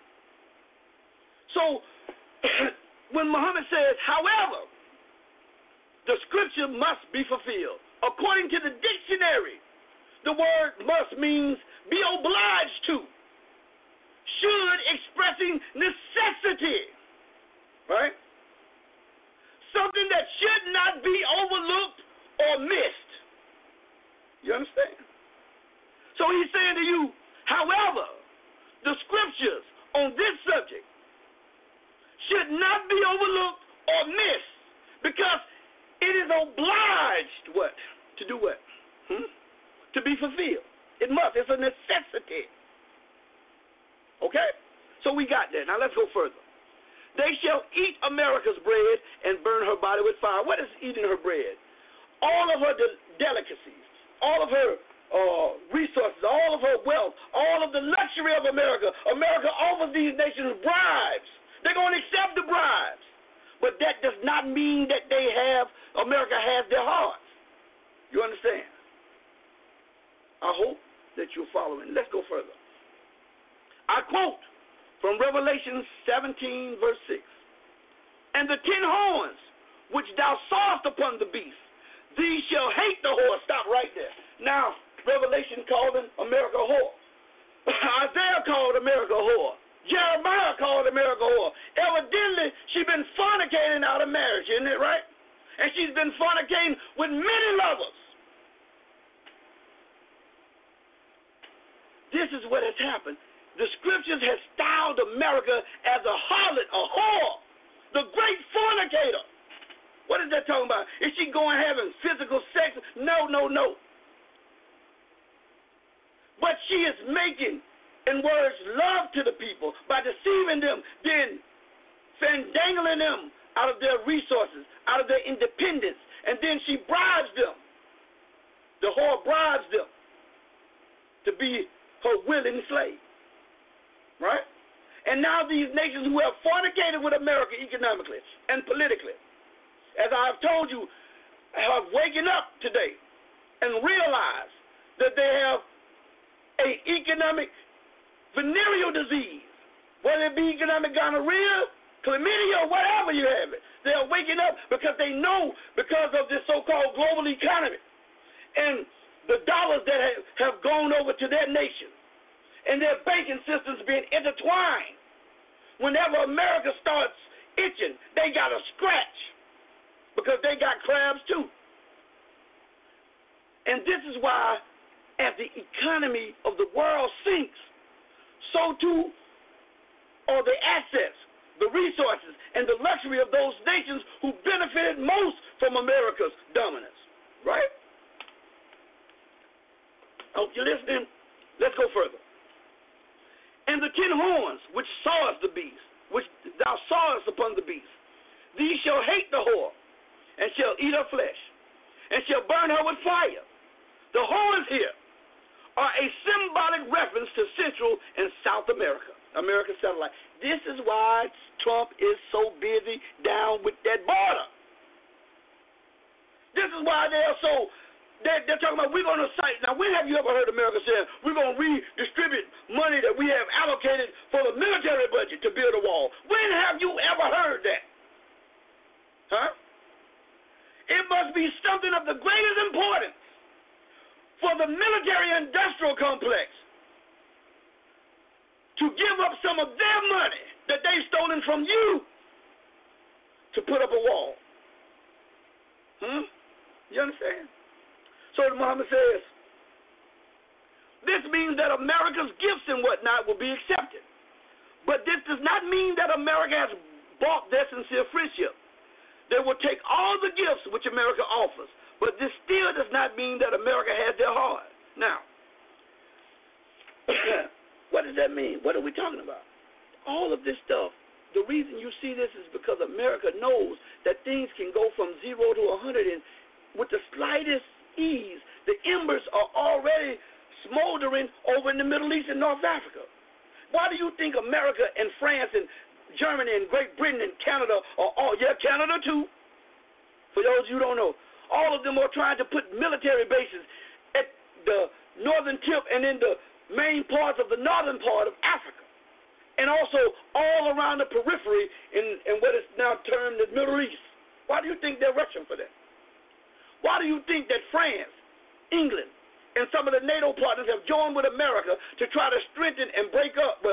So when Muhammad says, however, the scripture must be fulfilled. According to the dictionary, the word must means be obliged to. Should expressing necessity, right? Something that should not be overlooked or missed. You understand? So he's saying to you, however, the scriptures on this subject should not be overlooked or missed Because it is obliged what? To do what? To be fulfilled. It must. It's a necessity. Okay? So we got that. Now let's go further. They shall eat America's bread and burn her body with fire. What is eating her bread? All of her delicacies, all of her resources, all of her wealth, all of the luxury of America. America offers these nations bribes. They're going to accept the bribes. But that does not mean that America has their hearts. You understand? I hope that you're following. Let's go further. I quote from Revelation 17, verse 6. And the 10 horns which thou sawest upon the beast, these shall hate the whore. Stop right there. Now, Revelation called America a whore. Isaiah called America a whore. Jeremiah called America a whore. Evidently, she's been fornicating out of marriage, isn't it right? And she's been fornicating with many lovers. This is what has happened. The scriptures have styled America as a harlot, a whore, the great fornicator. What is that talking about? Is she going having physical sex? No. But she is making, in words, love to the people by deceiving them, then fandangling them out of their resources, out of their independence, and then she bribes them. The whore bribes them to be her willing slave. Right? And now these nations who have fornicated with America economically and politically, as I have told you, have waken up today and realized that they have an economic venereal disease, whether it be economic gonorrhea, chlamydia, or whatever you have it. They are waking up because they know, because of this so-called global economy and the dollars that have gone over to their nation and their banking systems being intertwined. Whenever America starts itching, they got a scratch because they got crabs too. And this is why, as the economy of the world sinks, so too are the assets, the resources, and the luxury of those nations who benefited most from America's dominance. Right? I hope you're listening. Let's go further. And the 10 horns which sawest the beast, which thou sawest upon the beast, these shall hate the whore, and shall eat her flesh, and shall burn her with fire. The horns here are a symbolic reference to Central and South America, American satellite. This is why Trump is so busy down with that border. This is why they're talking about we're going to cite. Now, when have you ever heard America say we're going to redistribute money that we have allocated for the military budget to build a wall? When have you ever heard that? Huh? It must be something of the greatest importance for the military-industrial complex to give up some of their money that they've stolen from you to put up a wall. You understand? So Muhammad says, this means that America's gifts and whatnot will be accepted. But this does not mean that America has bought their sincere friendship. They will take all the gifts which America offers, but this still does not mean that America has their heart. Now, what does that mean? What are we talking about? All of this stuff, the reason you see this is because America knows that things can go from 0 to 100 and with the slightest ease. The embers are already smoldering over in the Middle East and North Africa. Why do you think America and France and Germany and Great Britain and Canada are all, Canada too, for those you don't know, all of them are trying to put military bases at the northern tip and in the main parts of the northern part of Africa, and also all around the periphery in what is now termed the Middle East. Why do you think they're rushing for that? Why do you think that France, England, and some of the NATO partners have joined with America to try to strengthen and break up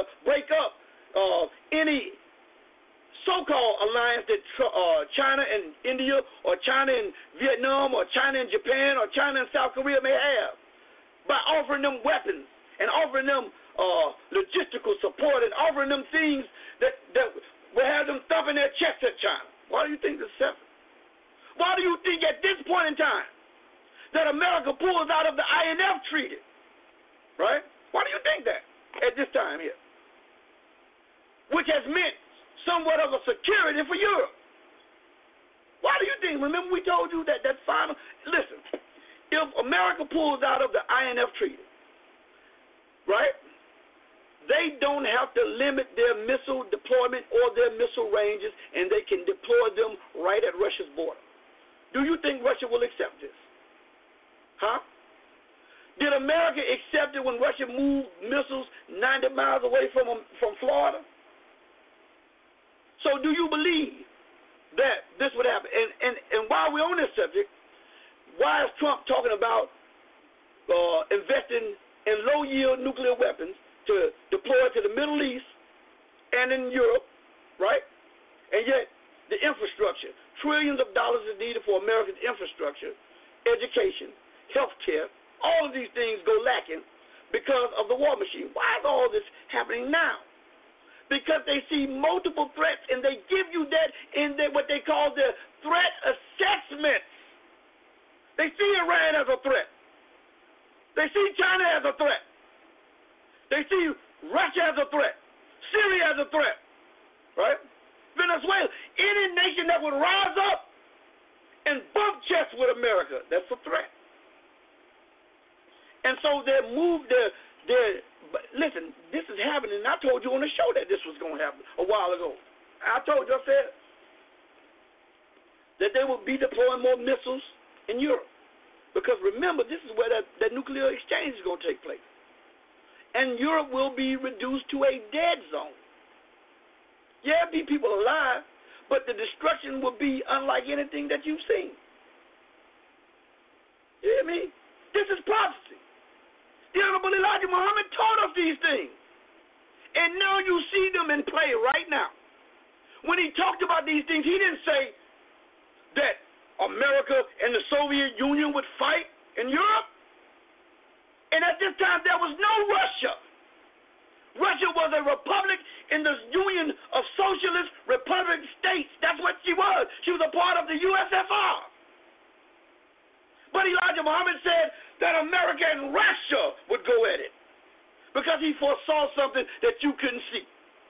any so-called alliance that China and India or China and Vietnam or China and Japan or China and South Korea may have, by offering them weapons and offering them logistical support and offering them things that will have them thumping their chests at China? Why do you think this is happening? Why do you think at this point in time that America pulls out of the INF Treaty? Right? Why do you think that at this time here? Which has meant somewhat of a security for Europe. Why do you think? Remember we told you that final... Listen, if America pulls out of the INF Treaty, right, they don't have to limit their missile deployment or their missile ranges, and they can deploy them right at Russia's border. Do you think Russia will accept this? Huh? Did America accept it when Russia moved missiles 90 miles away from Florida? So do you believe that this would happen? And while we're on this subject, why is Trump talking about investing in low-yield nuclear weapons to deploy to the Middle East and in Europe, right? And yet the infrastructure, trillions of dollars is needed for America's infrastructure, education, health care, all of these things go lacking because of the war machine. Why is all this happening now? Because they see multiple threats, and they give you that in what they call their threat assessments. They see Iran as a threat. They see China as a threat. They see Russia as a threat. Syria as a threat. Right? Venezuela. Any nation that would rise up and bump chests with America, that's a threat. And so listen, this is happening. I told you on the show that this was going to happen a while ago. I told you, I said that they will be deploying more missiles in Europe. Because remember, this is where that nuclear exchange is going to take place. And Europe will be reduced to a dead zone. Yeah, be people alive, but the destruction will be unlike anything that you've seen. You hear me? This is prophecy. The Honorable Elijah Muhammad taught us these things. And now you see them in play right now. When he talked about these things, he didn't say that America and the Soviet Union would fight in Europe. And at this time, there was no Russia. Russia was a republic in the Union of Socialist Republic States. That's what she was. She was a part of the USSR. But Elijah Muhammad said that America and Russia would go at it because he foresaw something that you couldn't see.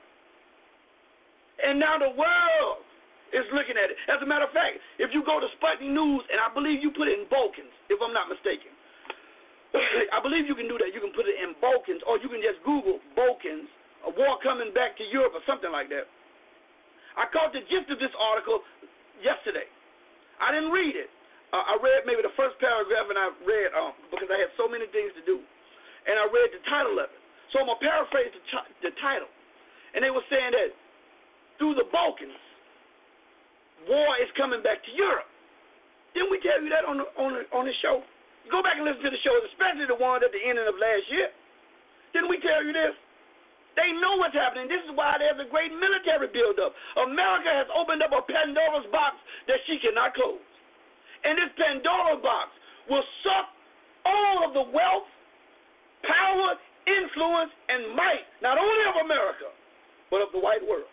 And now the world is looking at it. As a matter of fact, if you go to Sputnik News, and I believe you put it in Balkans, if I'm not mistaken, I believe you can do that. You can put it in Balkans, or you can just Google Balkans, a war coming back to Europe, or something like that. I caught the gist of this article yesterday. I didn't read it. I read maybe the first paragraph, and I read because I had so many things to do, and I read the title of it. So I'm going to paraphrase the title. And they were saying that through the Balkans, war is coming back to Europe. Didn't we tell you that on the show? Go back and listen to the shows, especially the ones at the ending of last year. Didn't we tell you this? They know what's happening. This is why there's a great military buildup. America has opened up a Pandora's box that she cannot close. And this Pandora box will suck all of the wealth, power, influence, and might, not only of America, but of the white world.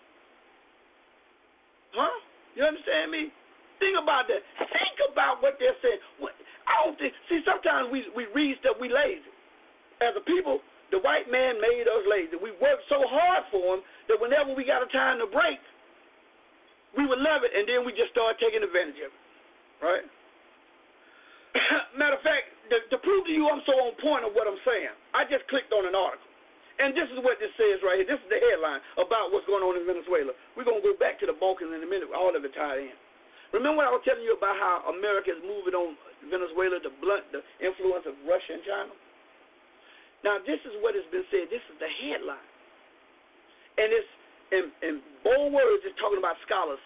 Huh? You understand me? Think about that. Think about what they're saying. See, sometimes we read stuff, we lazy. As a people, the white man made us lazy. We worked so hard for him that whenever we got a time to break, we would love it, and then we just start taking advantage of it. Right? Matter of fact, to prove to you I'm so on point of what I'm saying, I just clicked on an article. And this is what this says right here. This is the headline about what's going on in Venezuela. We're going to go back to the Balkans in a minute. All of it tied in. Remember when I was telling you about how America is moving on Venezuela to blunt the influence of Russia and China? Now, this is what has been said. This is the headline. And it's in bold words, it's talking about scholars.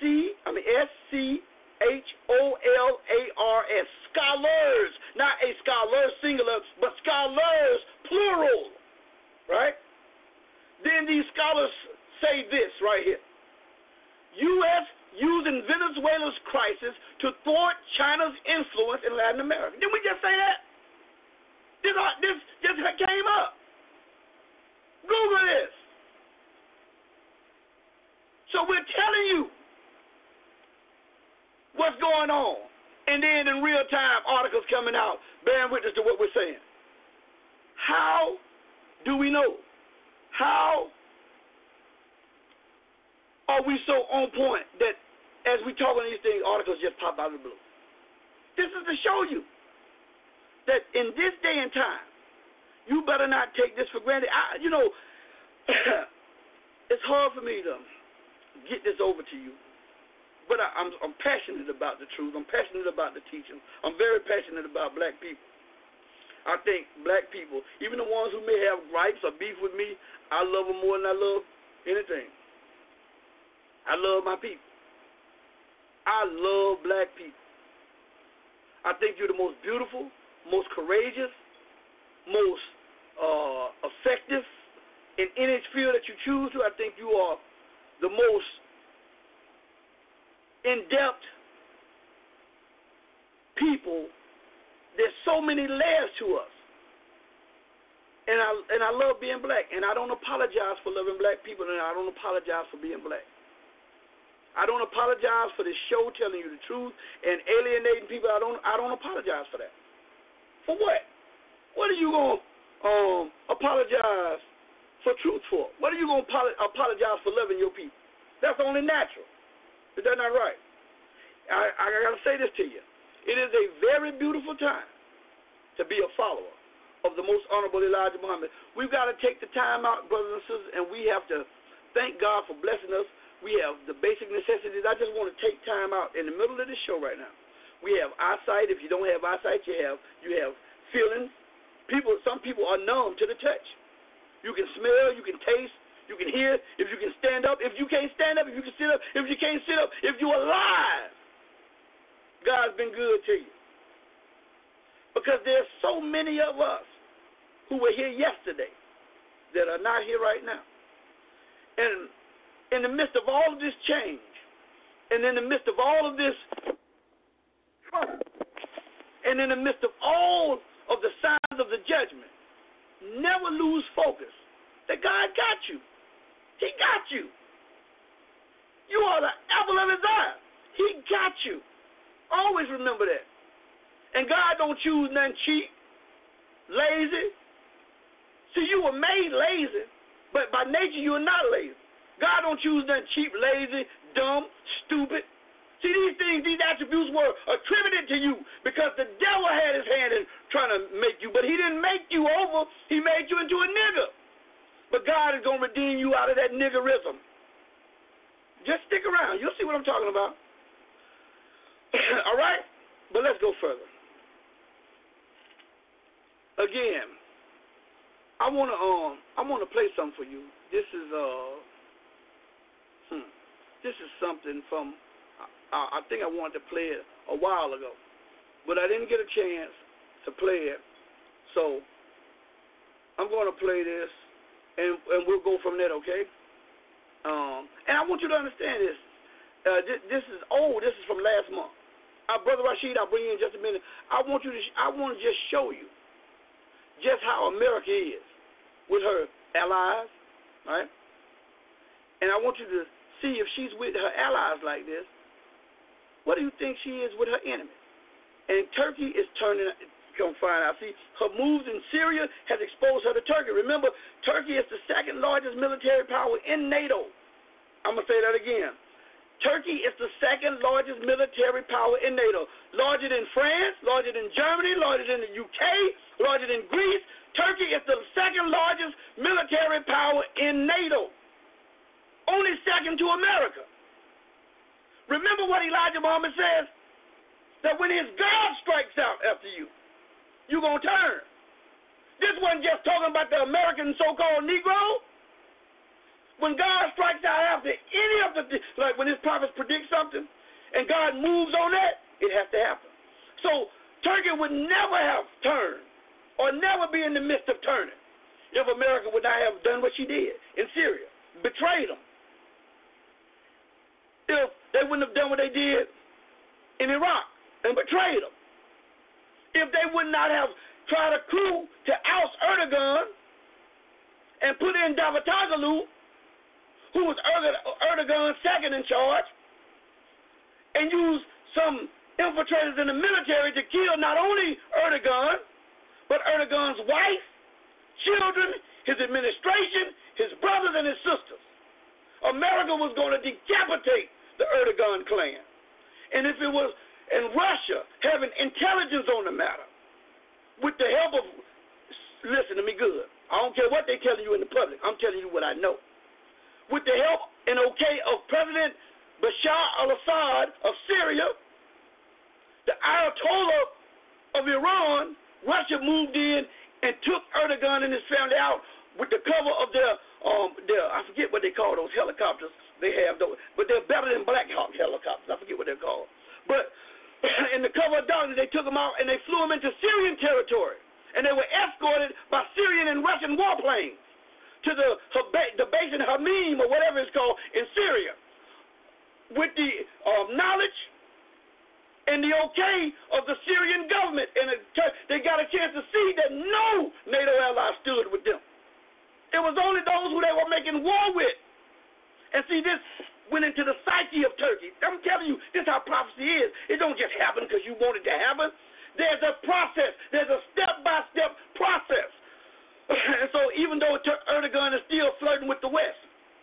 S-C-H-O-L-A-R-S. Scholars. Not a scholar singular, but scholars, plural. Right? Then these scholars say this right here. U.S. using Venezuela's crisis to thwart China's influence in Latin America. Didn't we just say that? This just came up. Google this. So we're telling you what's going on. And then in real time, articles coming out bearing witness to what we're saying. How do we know? How are we so on point that as we talk on these things, articles just pop out of the blue? This is to show you that in this day and time, you better not take this for granted. It's hard for me to get this over to you, but I'm passionate about the truth. I'm passionate about the teaching. I'm very passionate about black people. I think black people, even the ones who may have gripes or beef with me, I love them more than I love anything. I love my people. I love black people. I think you're the most beautiful, most courageous, most effective in any field that you choose to. I think you are the most in-depth people. There's so many layers to us. And I love being black. And I don't apologize for loving black people, and I don't apologize for being black. I don't apologize for this show telling you the truth and alienating people. I don't apologize for that. For what? What are you going to apologize for truth for? What are you going to apologize for loving your people? That's only natural. Is that not right? I got to say this to you. It is a very beautiful time to be a follower of the most honorable Elijah Muhammad. We've got to take the time out, brothers and sisters, and we have to thank God for blessing us. We have the basic necessities. I just want to take time out in the middle of this show right now. We have eyesight. If you don't have eyesight, you have feelings. Some people are numb to the touch. You can smell, you can taste, you can hear. If you can stand up, if you can't stand up, if you can sit up, if you can't sit up, if you're alive, God's been good to you. Because there's so many of us who were here yesterday that are not here right now. And in the midst of all of this change, and in the midst of all of this trouble, and in the midst of all of the signs of the judgment, never lose focus that God got you. He got you. You are the apple of his eye. He got you. Always remember that. And God don't choose nothing cheap, lazy. See, you were made lazy, but by nature you are not lazy. God don't choose nothing cheap, lazy, dumb, stupid. See, these things, these attributes were attributed to you because the devil had his hand in trying to make you, but he didn't make you over. He made you into a nigger. But God is going to redeem you out of that niggerism. Just stick around. You'll see what I'm talking about. All right? But let's go further. Again, I want to play something for you. This is something from, I think I wanted to play it a while ago, but I didn't get a chance to play it. So I'm going to play this, and we'll go from there, okay? And I want you to understand this. This is old. This is from last month. Brother Rashid, I'll bring you in just a minute. I want to just show you just how America is with her allies, right? And I want you to see if she's with her allies like this. What do you think she is with her enemies? And Turkey is turning, come find out. See, her moves in Syria has exposed her to Turkey. Remember, Turkey is the second largest military power in NATO. I'm going to say that again. Turkey is the second largest military power in NATO. Larger than France, larger than Germany, larger than the UK, larger than Greece. Turkey is the second largest military power in NATO. Only second to America. Remember what Elijah Muhammad says? That when his God strikes out after you, you're going to turn. This wasn't just talking about the American so-called Negro. When God strikes out after any of the, like when his prophets predict something and God moves on that, it has to happen. So Turkey would never have turned or never be in the midst of turning if America would not have done what she did in Syria, betrayed them. If they wouldn't have done what they did in Iraq and betrayed them. If they would not have tried a coup to oust Erdogan and put in Davutoglu, who was Erdogan's second in charge, and used some infiltrators in the military to kill not only Erdogan, but Erdogan's wife, children, his administration, his brothers, and his sisters. America was going to decapitate the Erdogan clan. And if it was in Russia having intelligence on the matter, with the help of, listen to me good, I don't care what they're telling you in the public, I'm telling you what I know. With the help and okay of President Bashar al-Assad of Syria, the Ayatollah of Iran, Russia moved in and took Erdogan and his family out with the cover of their I forget what they call those helicopters they have, those, but they're better than Black Hawk helicopters. I forget what they're called. But in the cover of darkness, they took them out and they flew them into Syrian territory. And they were escorted by Syrian and Russian warplanes to the base in Hamim or whatever it's called in Syria, with the knowledge and the okay of the Syrian government. And they got a chance to see that no NATO ally stood with them. It was only those who they were making war with. And see, this went into the psyche of Turkey. I'm telling you, this is how prophecy is. It don't just happen because you want it to happen. There's a process. There's a step-by-step process. And so even though Erdogan is still flirting with the West,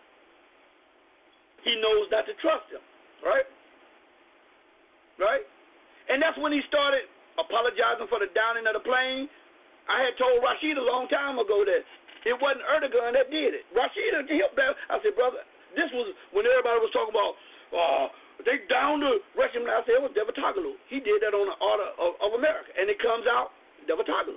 he knows not to trust him, right? Right? And that's when he started apologizing for the downing of the plane. I had told Rashid a long time ago that it wasn't Erdogan that did it. Rashid helped that. I said, brother, this was when everybody was talking about they downed the Russian. I said it was Davutoglu. He did that on the order of America, and it comes out Davutoglu.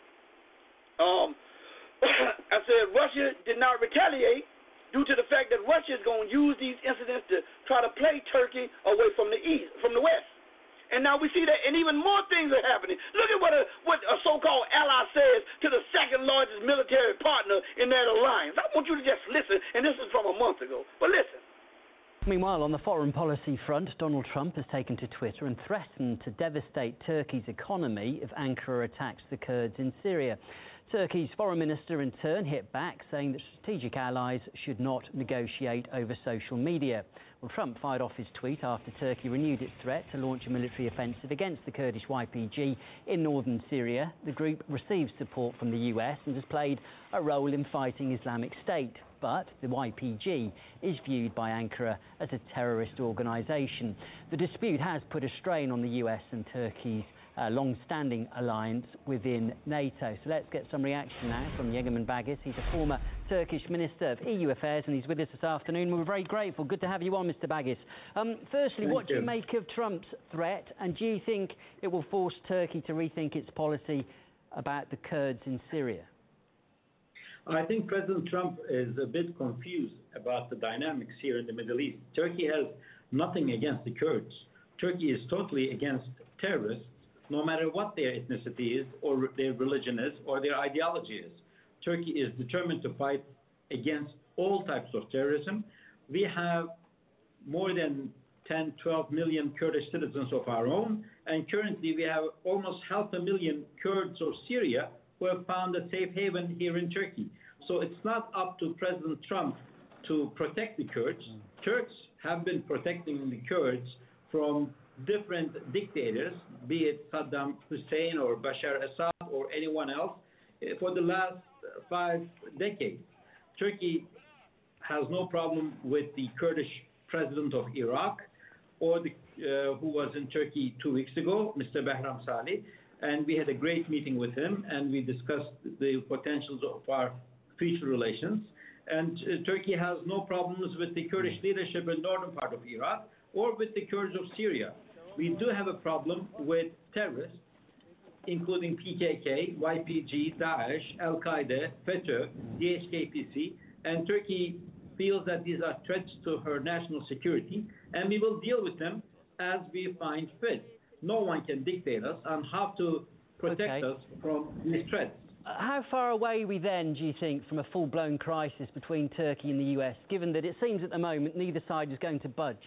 I said Russia did not retaliate due to the fact that Russia is going to use these incidents to try to play Turkey away from the east, from the west. And now we see that, and even more things are happening. Look at what a so-called ally says to the second largest military partner in that alliance. I want you to just listen, and this is from a month ago. But listen. Meanwhile, on the foreign policy front, Donald Trump has taken to Twitter and threatened to devastate Turkey's economy if Ankara attacks the Kurds in Syria. Turkey's foreign minister in turn hit back, saying that strategic allies should not negotiate over social media. Well, Trump fired off his tweet after Turkey renewed its threat to launch a military offensive against the Kurdish YPG in northern Syria. The group receives support from the US and has played a role in fighting Islamic State. But the YPG is viewed by Ankara as a terrorist organisation. The dispute has put a strain on the US and Turkey's long-standing alliance within NATO. So let's get some reaction now from Yegemen Bagis. He's a former Turkish Minister of EU Affairs and he's with us this afternoon. We're very grateful. Good to have you on, Mr. Bagis. Firstly, what do you make of Trump's threat, and do you think it will force Turkey to rethink its policy about the Kurds in Syria? I think President Trump is a bit confused about the dynamics here in the Middle East. Turkey has nothing against the Kurds. Turkey is totally against terrorists, no matter what their ethnicity is, or their religion is, or their ideology is. Turkey is determined to fight against all types of terrorism. We have more than 10, 12 million Kurdish citizens of our own, and currently we have almost 500,000 Kurds of Syria who have found a safe haven here in Turkey. So it's not up to President Trump to protect the Kurds. Turks have been protecting the Kurds from different dictators, be it Saddam Hussein or Bashar Assad or anyone else, for the last 5 decades. Turkey has no problem with the Kurdish president of Iraq or who was in Turkey 2 weeks ago, Mr. Behram Salih. And we had a great meeting with him, and we discussed the potentials of our future relations. And Turkey has no problems with the Kurdish leadership in the northern part of Iraq or with the Kurds of Syria. We do have a problem with terrorists, including PKK, YPG, Daesh, Al-Qaeda, FETÖ, DHKPC, and Turkey feels that these are threats to her national security, and we will deal with them as we find fit. No one can dictate us on how to protect us from these threats. How far away are we then, do you think, from a full-blown crisis between Turkey and the US, given that it seems at the moment neither side is going to budge?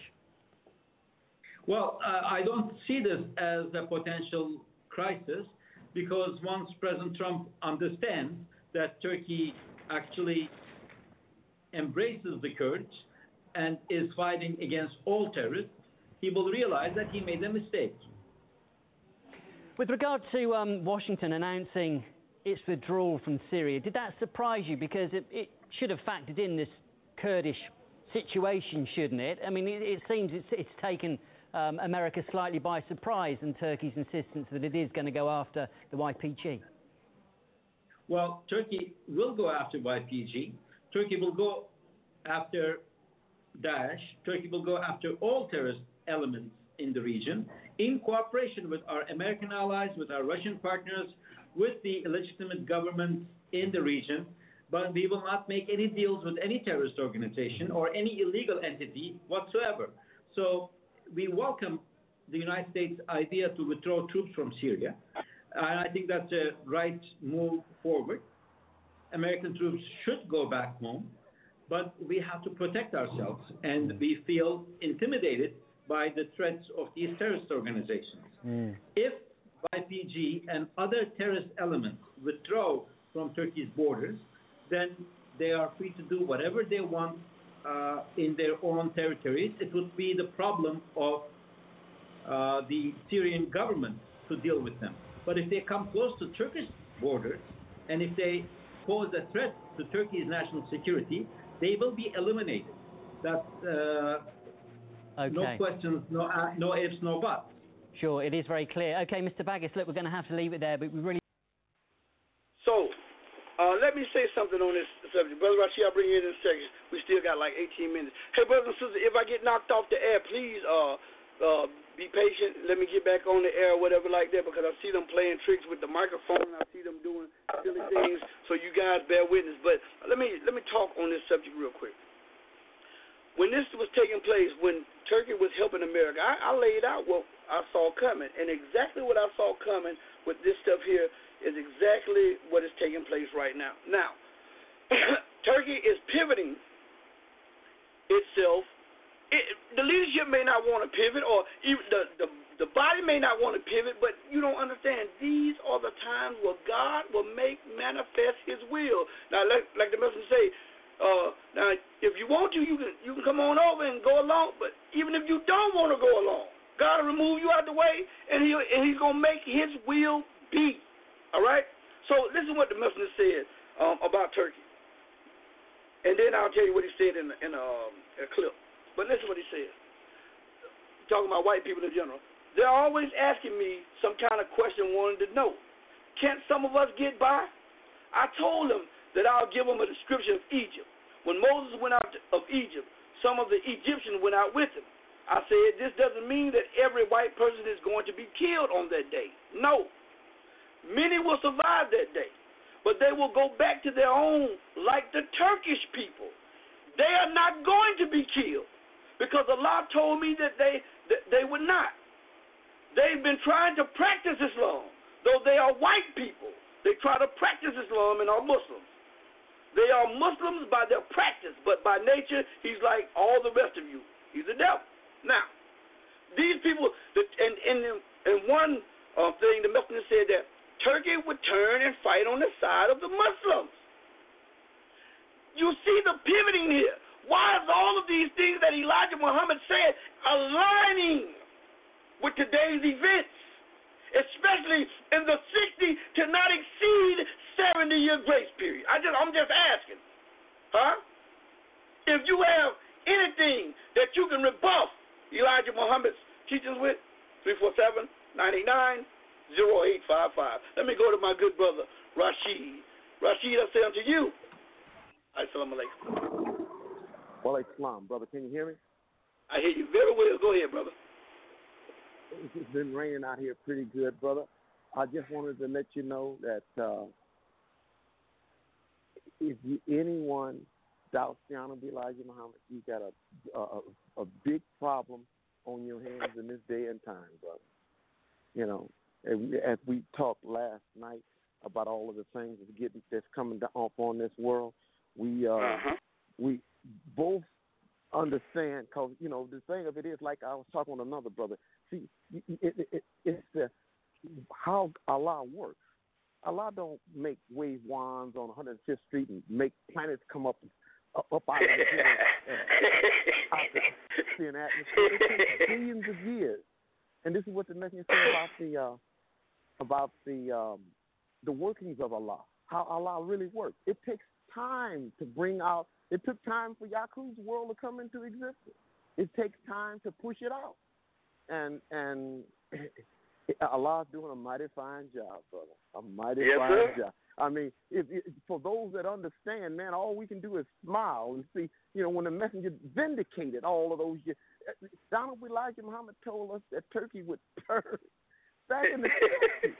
Well, I don't see this as a potential crisis because once President Trump understands that Turkey actually embraces the Kurds and is fighting against all terrorists, he will realize that he made a mistake. With regard to Washington announcing its withdrawal from Syria, did that surprise you? Because it should have factored in this Kurdish situation, shouldn't it? I mean, it seems it's taken America slightly by surprise, and Turkey's insistence that it is going to go after the YPG. Well, Turkey will go after YPG. Turkey will go after Daesh. Turkey will go after all terrorist elements in the region in cooperation with our American allies, with our Russian partners, with the illegitimate governments in the region. But we will not make any deals with any terrorist organization or any illegal entity whatsoever. So we welcome the United States' idea to withdraw troops from Syria. And I think that's a right move forward. American troops should go back home, but we have to protect ourselves, and we feel intimidated by the threats of these terrorist organizations. If YPG and other terrorist elements withdraw from Turkey's borders, then they are free to do whatever they want in their own territories. It would be the problem of the Syrian government to deal with them. But if they come close to Turkish borders, and if they pose a threat to Turkey's national security, they will be eliminated. That's no questions, no ifs, no buts. Sure, it is very clear. Okay, Mr. Baggis, look, we're going to have to leave it there, but we really... So, let me say something on this subject. Brother Rashid, I'll bring you in a second. We still got like 18 minutes. Hey, brothers and sisters, if I get knocked off the air, please be patient. Let me get back on the air or whatever like that, because I see them playing tricks with the microphone. I see them doing silly things. So you guys bear witness. But let me talk on this subject real quick. When this was taking place, when Turkey was helping America, I laid out what I saw coming, and exactly what I saw coming with this stuff here is exactly what is taking place right now. Now, Turkey is pivoting itself. The leadership may not want to pivot, or even the body may not want to pivot, but you don't understand. These are the times where God will make manifest His will. Now, like the messenger say, now if you want to, you can come on over and go along. But even if you don't want to go along, God will remove you out of the way, and He's gonna make His will be. All right. So listen what the messenger said about Turkey, and then I'll tell you what he said in a clip. But listen what he said. Talking about white people in general. They're always asking me some kind of question, wanting to know, can't some of us get by? I told them that I'll give them a description of Egypt. When Moses went out of Egypt, some of the Egyptians went out with him. I said, this doesn't mean that every white person is going to be killed on that day. No. Many will survive that day, but they will go back to their own, like the Turkish people. They are not going to be killed, because Allah told me that they would not. They've been trying to practice Islam, though they are white people. They try to practice Islam and are Muslims. They are Muslims by their practice, but by nature, he's like all the rest of you. He's the devil. Now, these people, in one thing, the messenger said that Turkey would turn and fight on the side of the Muslims. You see the pivoting here. Why is all of these things that Elijah Muhammad said aligning with today's events, especially in the 60 to not exceed 70-year grace period? I'm just asking, huh? If you have anything that you can rebuff Elijah Muhammad's teachings with, 347-989-0855. Let me go to my good brother Rashid. Rashid, I say unto you, Assalamu alaikum. Well, Islam, brother. Can you hear me? I hear you very well. Go ahead, brother. It's been raining out here pretty good, brother. I just wanted to let you know that if anyone doubts the Honorable Elijah Muhammad, you got a big problem on your hands in this day and time, brother. You know, as we talked last night about all of the things that's coming up on this world, we both understand, because, you know, the thing of it is, like I was talking with another brother, see, it's how Allah works. Allah don't make wave wands on 105th Street and make planets come up up out of the atmosphere. It takes billions of years. And this is what the messenger said about the workings of Allah, how Allah really works. It takes time to bring out. It took time for Yakub's world to come into existence. It takes time to push it out, and Allah's doing a mighty fine job, brother. A mighty fine job. I mean, if for those that understand, man, all we can do is smile and see. You know, when the messenger vindicated all of those years. Donald Elijah Muhammad told us that Turkey would purge back in the 60s.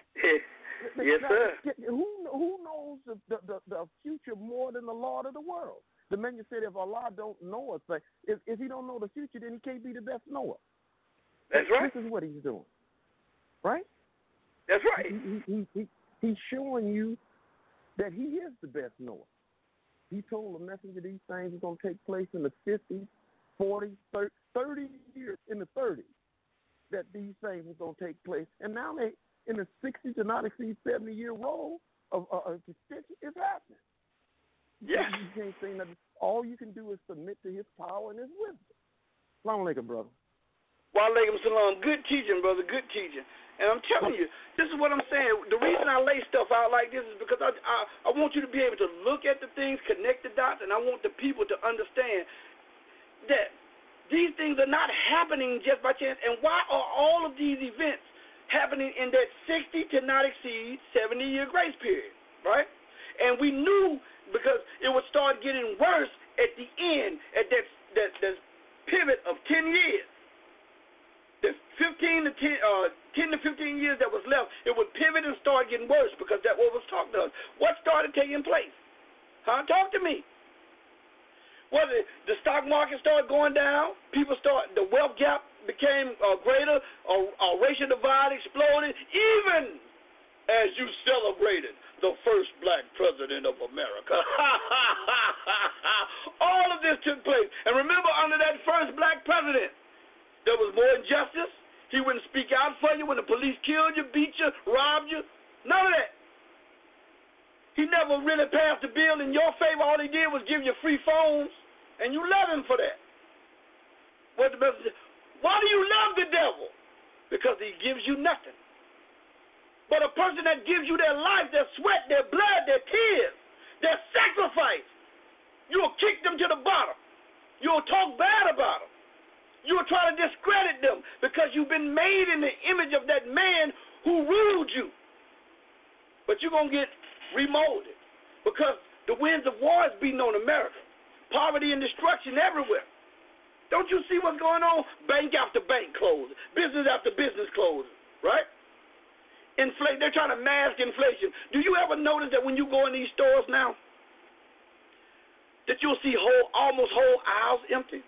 Yes, sir. Who knows the future more than the Lord of the world? The man said, if Allah don't know us, but if he don't know the future, then he can't be the best knower. That's right. This is what he's doing, right? That's right. He's showing you that he is the best knower. He told the messenger these things are going to take place in the 50s, 40s, 30 years, in the 30s, that these things are going to take place. And now they, in the 60 to not exceed 70-year roll of extension, is happening. Yes. You can't say nothing. All you can do is submit to his power and his wisdom. Assalamu alaikum, brother. Wa alaikum salam. Good teaching, brother. Good teaching. And I'm telling you, this is what I'm saying. The reason I lay stuff out like this is because I want you to be able to look at the things, connect the dots, and I want the people to understand that these things are not happening just by chance. And why are all of these events happening in that 60 to not exceed 70-year grace period, right? And we knew because it would start getting worse at the end, at that pivot of 10 years. The 10 to 15 years that was left, it would pivot and start getting worse because that's what was talked about. What started taking place? Huh? Talk to me. Well, the stock market started going down. The wealth gap became greater. A racial divide exploded, even as you celebrated the first black president of America. All of this took place. And remember, under that first black president, there was more injustice. He wouldn't speak out for you when the police killed you, beat you, robbed you. None of that. He never really passed a bill in your favor. All he did was give you free phones, and you love him for that. What the message? Why do you love the devil? Because he gives you nothing. But a person that gives you their life, their sweat, their blood, their tears, their sacrifice, you'll kick them to the bottom. You'll talk bad about them. You'll try to discredit them because you've been made in the image of that man who ruled you. But you're going to get remolded because the winds of war is beating on America. Poverty and destruction everywhere. Don't you see what's going on? Bank after bank closing. Business after business closing. Right? They're trying to mask inflation. Do you ever notice that when you go in these stores now, that you'll see almost whole aisles empty?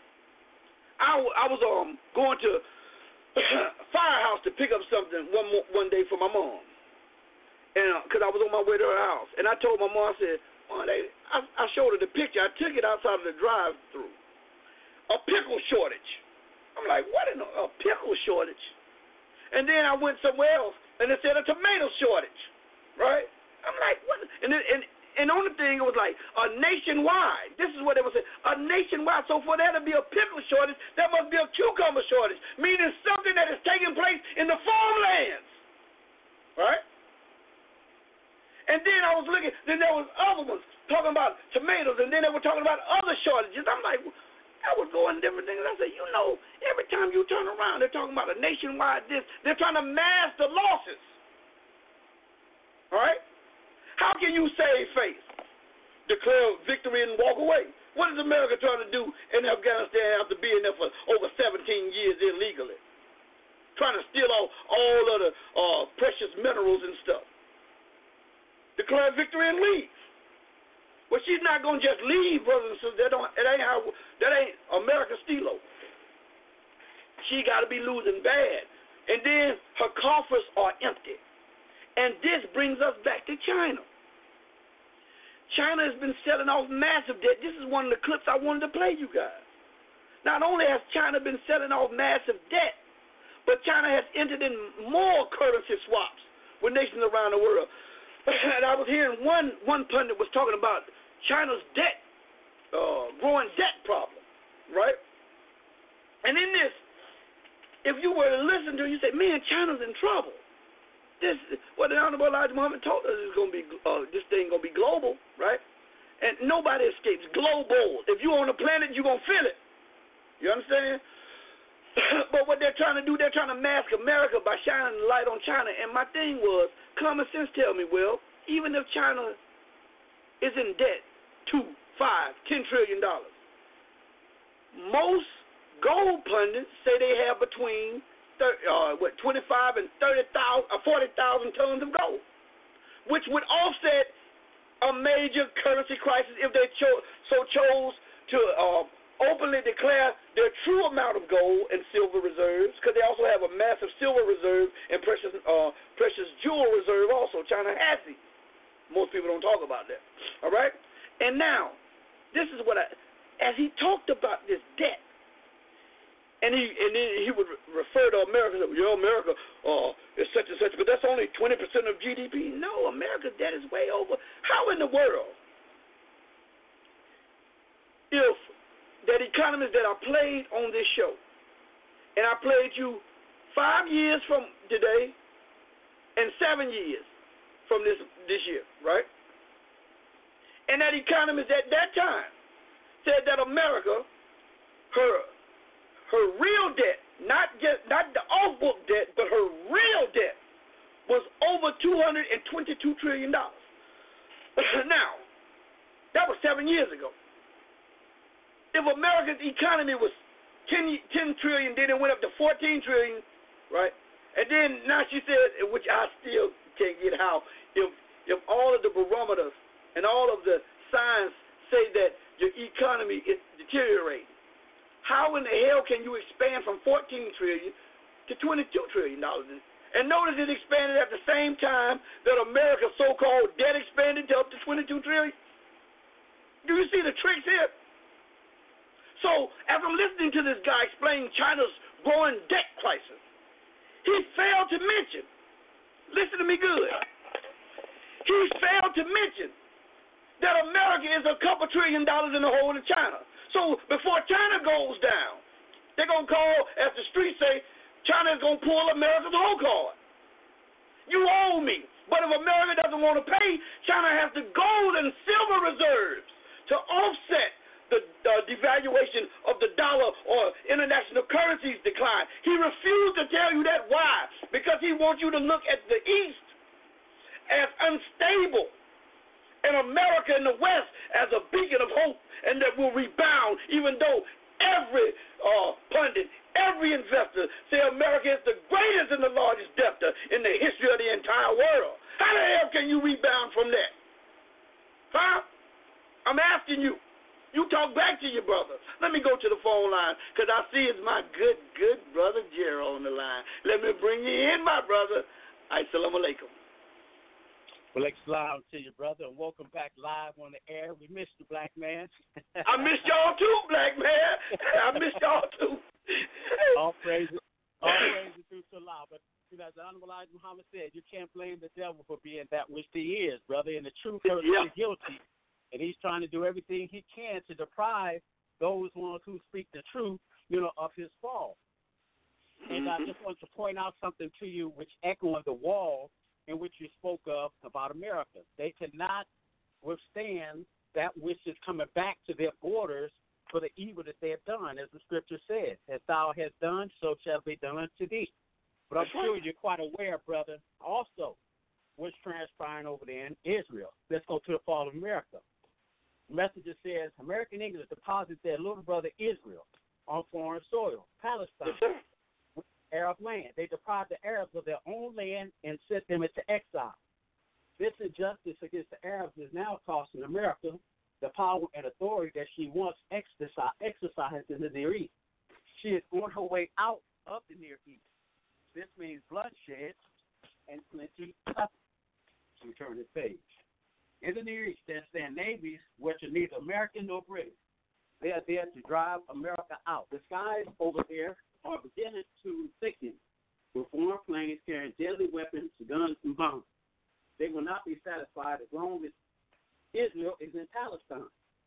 I was going to Firehouse to pick up something one day for my mom, and because I was on my way to her house, and I told my mom, I said, I showed her the picture. I took it outside of the drive-thru. A pickle shortage. I'm like, what in a pickle shortage? And then I went somewhere else, and it said a tomato shortage, right? I'm like, what? And on the thing, it was like a nationwide. This is what it was saying. A nationwide. So for there to be a pickle shortage, there must be a cucumber shortage, meaning something that is taking place in the farmlands. Right? And then I was looking, then there was other ones talking about tomatoes, and then they were talking about other shortages. I'm like, I was going different things. I said, every time you turn around, they're talking about a nationwide this. They're trying to mask the losses. All right? How can you save face? Declare victory and walk away. What is America trying to do in Afghanistan after being there for over 17 years illegally? Trying to steal all of the precious minerals and stuff. Declare victory and leave. Well, she's not going to just leave, brothers and sisters. That ain't America's stilo. She got to be losing bad. And then her coffers are empty. And this brings us back to China. China has been selling off massive debt. This is one of the clips I wanted to play you guys. Not only has China been selling off massive debt, but China has entered in more currency swaps with nations around the world. And I was hearing one pundit was talking about China's debt growing debt problem, right? And in this, if you were to listen to it, you say, man, China's in trouble. This, what the Honorable Elijah Muhammad told us is going to be, this thing going to be global, right? And nobody escapes global. If you're on the planet, you're going to feel it. You understand? But what they're trying to do, they're trying to mask America by shining the light on China. And my thing was, common sense tell me, well, even if China is in debt, $2, $5, $10 trillion, most gold pundits say they have between 25 and 40,000 tons of gold, which would offset a major currency crisis if they chose to openly declare their true amount of gold and silver reserves, because they also have a massive silver reserve and precious jewel reserve also. China has these. Most people don't talk about that. All right? And now, this is what as he talked about this debt, and then he would refer to America, America is such and such, but that's only 20% of GDP. No, America's debt is way over. How in the world, if that economist that I played on this show, and I played you 5 years from today and 7 years from this year, right? And that economist at that time said that America, her real debt, not the off-book debt, but her real debt was over $222 trillion. Now, that was 7 years ago. If America's economy was 10 trillion, then it went up to 14 trillion, right? And then now she said, which I still can't get how, if all of the barometers and all of the signs say that your economy is deteriorating, how in the hell can you expand from 14 trillion to $22 trillion? And notice it expanded at the same time that America's so-called debt expanded to up to 22 trillion. Do you see the tricks here? So, as I'm listening to this guy explain China's growing debt crisis, he failed to mention, listen to me good, he failed to mention that America is a couple $1 trillion in the hole in China. So, before China goes down, they're going to call, as the streets say, China is going to pull America's whole card. You owe me. But if America doesn't want to pay, China has the gold and silver reserves to offset the devaluation of the dollar or international currencies decline. He refused to tell you that. Why? Because he wants you to look at the East as unstable and America in the West as a beacon of hope and that will rebound, even though every pundit, every investor say America is the greatest and the largest debtor in the history of the entire world. How the hell can you rebound from that? Huh? I'm asking you. You talk back to your brother. Let me go to the phone line, because I see it's my good brother Gerald on the line. Let me bring you in, my brother. Assalamu alaikum. Well, salam to you, brother, and welcome back live on the air. We missed you, black man. I missed y'all too, black man. I missed y'all too. All praise to Allah. But you know, as the Honorable Elijah Muhammad said, you can't blame the devil for being that which he is, brother. And the truth hurts the guilty, and he's trying to do everything he can to deprive those ones who speak the truth, of his fall. And I just want to point out something to you, which echoing the wall in which you spoke of about America. They cannot withstand that which is coming back to their borders for the evil that they have done, as the scripture says. As thou hast done, so shall be done to thee. But I'm sure you're quite aware, brother, also what's transpiring over there in Israel. Let's go to the fall of America. The message says, American English deposits their little brother Israel on foreign soil, Palestine. Arab land. They deprived the Arabs of their own land and sent them into exile. This injustice against the Arabs is now costing America the power and authority that she once exercised in the Near East. She is on her way out of the Near East. This means bloodshed and plenty of suffering. Turn the page. In the Near East, there stand navies which are neither American nor British. They are there to drive America out. The skies over there are beginning to thicken with foreign planes carrying deadly weapons, guns, and bombs. They will not be satisfied as long as Israel is in Palestine.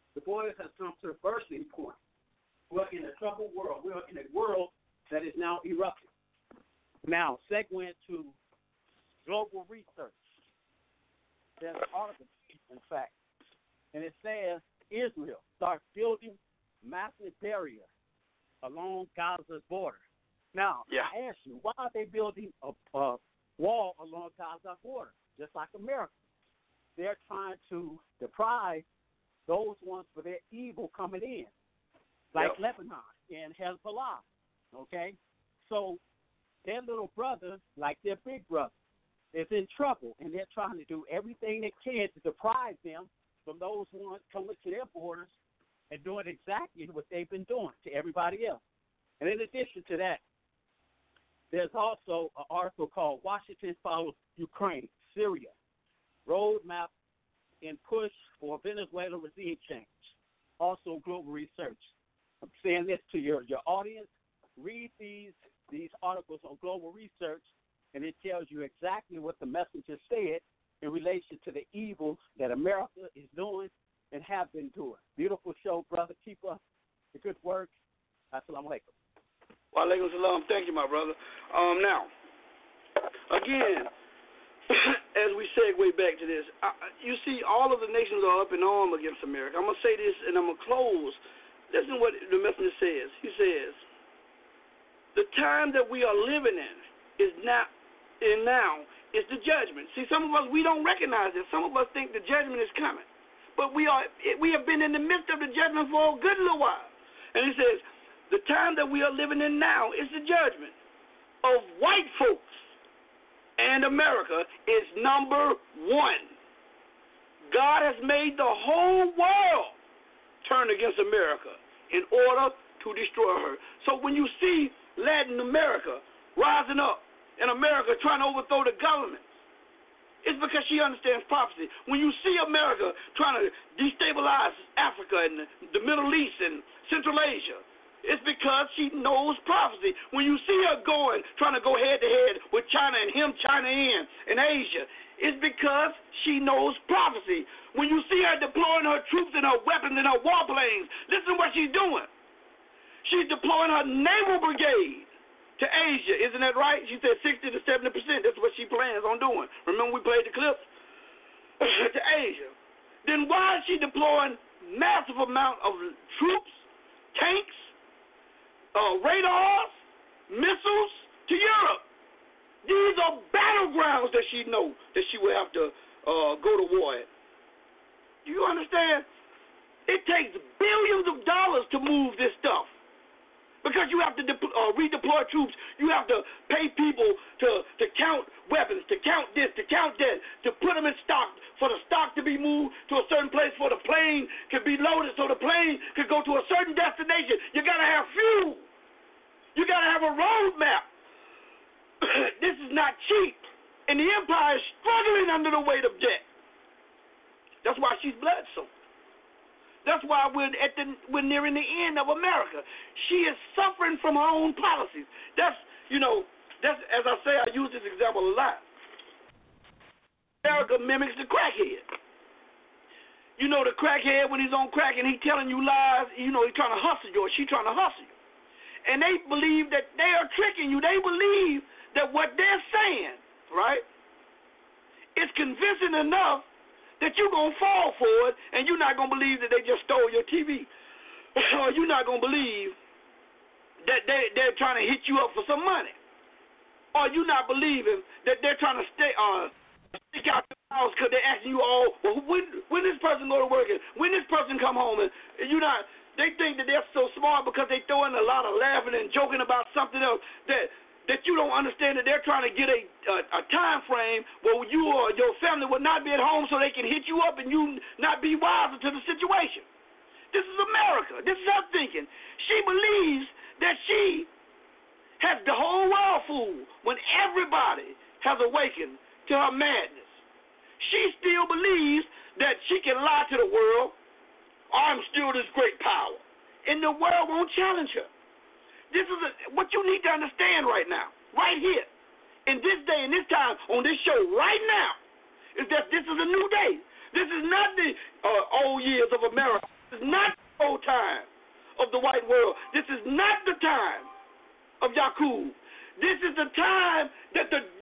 the boys have come to the bursting point. We're in a troubled world. We're in a world that is now erupting. Now, segue into global research. There's an article, in fact, and it says Israel starts building massive barrier along Gaza's border. Now, I ask you, why are they building a wall along Gaza's border, just like America? They're trying to deprive those ones for their evil coming in, like Lebanon and Hezbollah, okay? So their little brother, like their big brother, is in trouble, and they're trying to do everything they can to deprive them from those ones coming to their borders and doing exactly what they've been doing to everybody else. And in addition to that, there's also an article called Washington Follows Ukraine, Syria, Roadmap and Push for Venezuela Regime Change. Also global research. I'm saying this to your audience. Read these articles on global research, and it tells you exactly what the messenger said in relation to the evils that America is doing and have been doing. Beautiful show, brother. Keep up the good work. Assalamu alaikum. Wa alaikum salam. Thank you, my brother. Now, again, as we segue back to this, you see all of the nations are up in arms against America. I'm going to say this, and I'm going to close. Listen to what the messenger says. He says, the time that we are living in is now is the judgment. See, some of us, we don't recognize it. Some of us think the judgment is coming. But we have been in the midst of the judgment for a good little while. And he says, the time that we are living in now is the judgment of white folks. And America is number one. God has made the whole world turn against America in order to destroy her. So when you see Latin America rising up and America trying to overthrow the government, it's because she understands prophecy. When you see America trying to destabilize Africa and the Middle East and Central Asia, it's because she knows prophecy. When you see her trying to go head-to-head with China and China in Asia, it's because she knows prophecy. When you see her deploying her troops and her weapons and her warplanes, listen to what she's doing. She's deploying her naval brigade to Asia. Isn't that right? She said 60 to 70%. That's what she plans on doing. Remember we played the clips? To Asia. Then why is she deploying massive amount of troops, tanks, radars, missiles to Europe? These are battlegrounds that she knows that she will have to go to war at. Do you understand? It takes billions of dollars to move this stuff. Because you have to redeploy troops. You have to pay people to count weapons, to count this, to count that, to put them in stock, for the stock to be moved to a certain place, for the plane to be loaded so the plane could go to a certain destination. You got to have fuel. You got to have a road map. This is not cheap. And the empire is struggling under the weight of debt. That's why she's bloodsoaked. That's why we're nearing the end of America. She is suffering from her own policies. That's as I say, I use this example a lot. America mimics the crackhead. You know the crackhead when he's on crack and he's telling you lies, he's trying to hustle you or she's trying to hustle you. And they believe that they are tricking you. They believe that what they're saying, right, is convincing enough that you're going to fall for it, and you're not going to believe that they just stole your TV. Or you're not going to believe that they're trying to hit you up for some money. Or you're not believing that they're trying to stick out the house because they're asking you all, well, when this person go to work and when this person come home, and you're not. They think that they're so smart because they throw in a lot of laughing and joking about something else that you don't understand that they're trying to get a time frame where you or your family will not be at home so they can hit you up and you not be wiser to the situation. This is America. This is her thinking. She believes that she has the whole world fooled when everybody has awakened to her madness. She still believes that she can lie to the world, I'm still this great power, and the world won't challenge her. This is what you need to understand right now, right here, in this day and this time, on this show right now, is that this is a new day. This is not the old years of America This is not the old time of the white world. This is not the time of Yakub. This is the time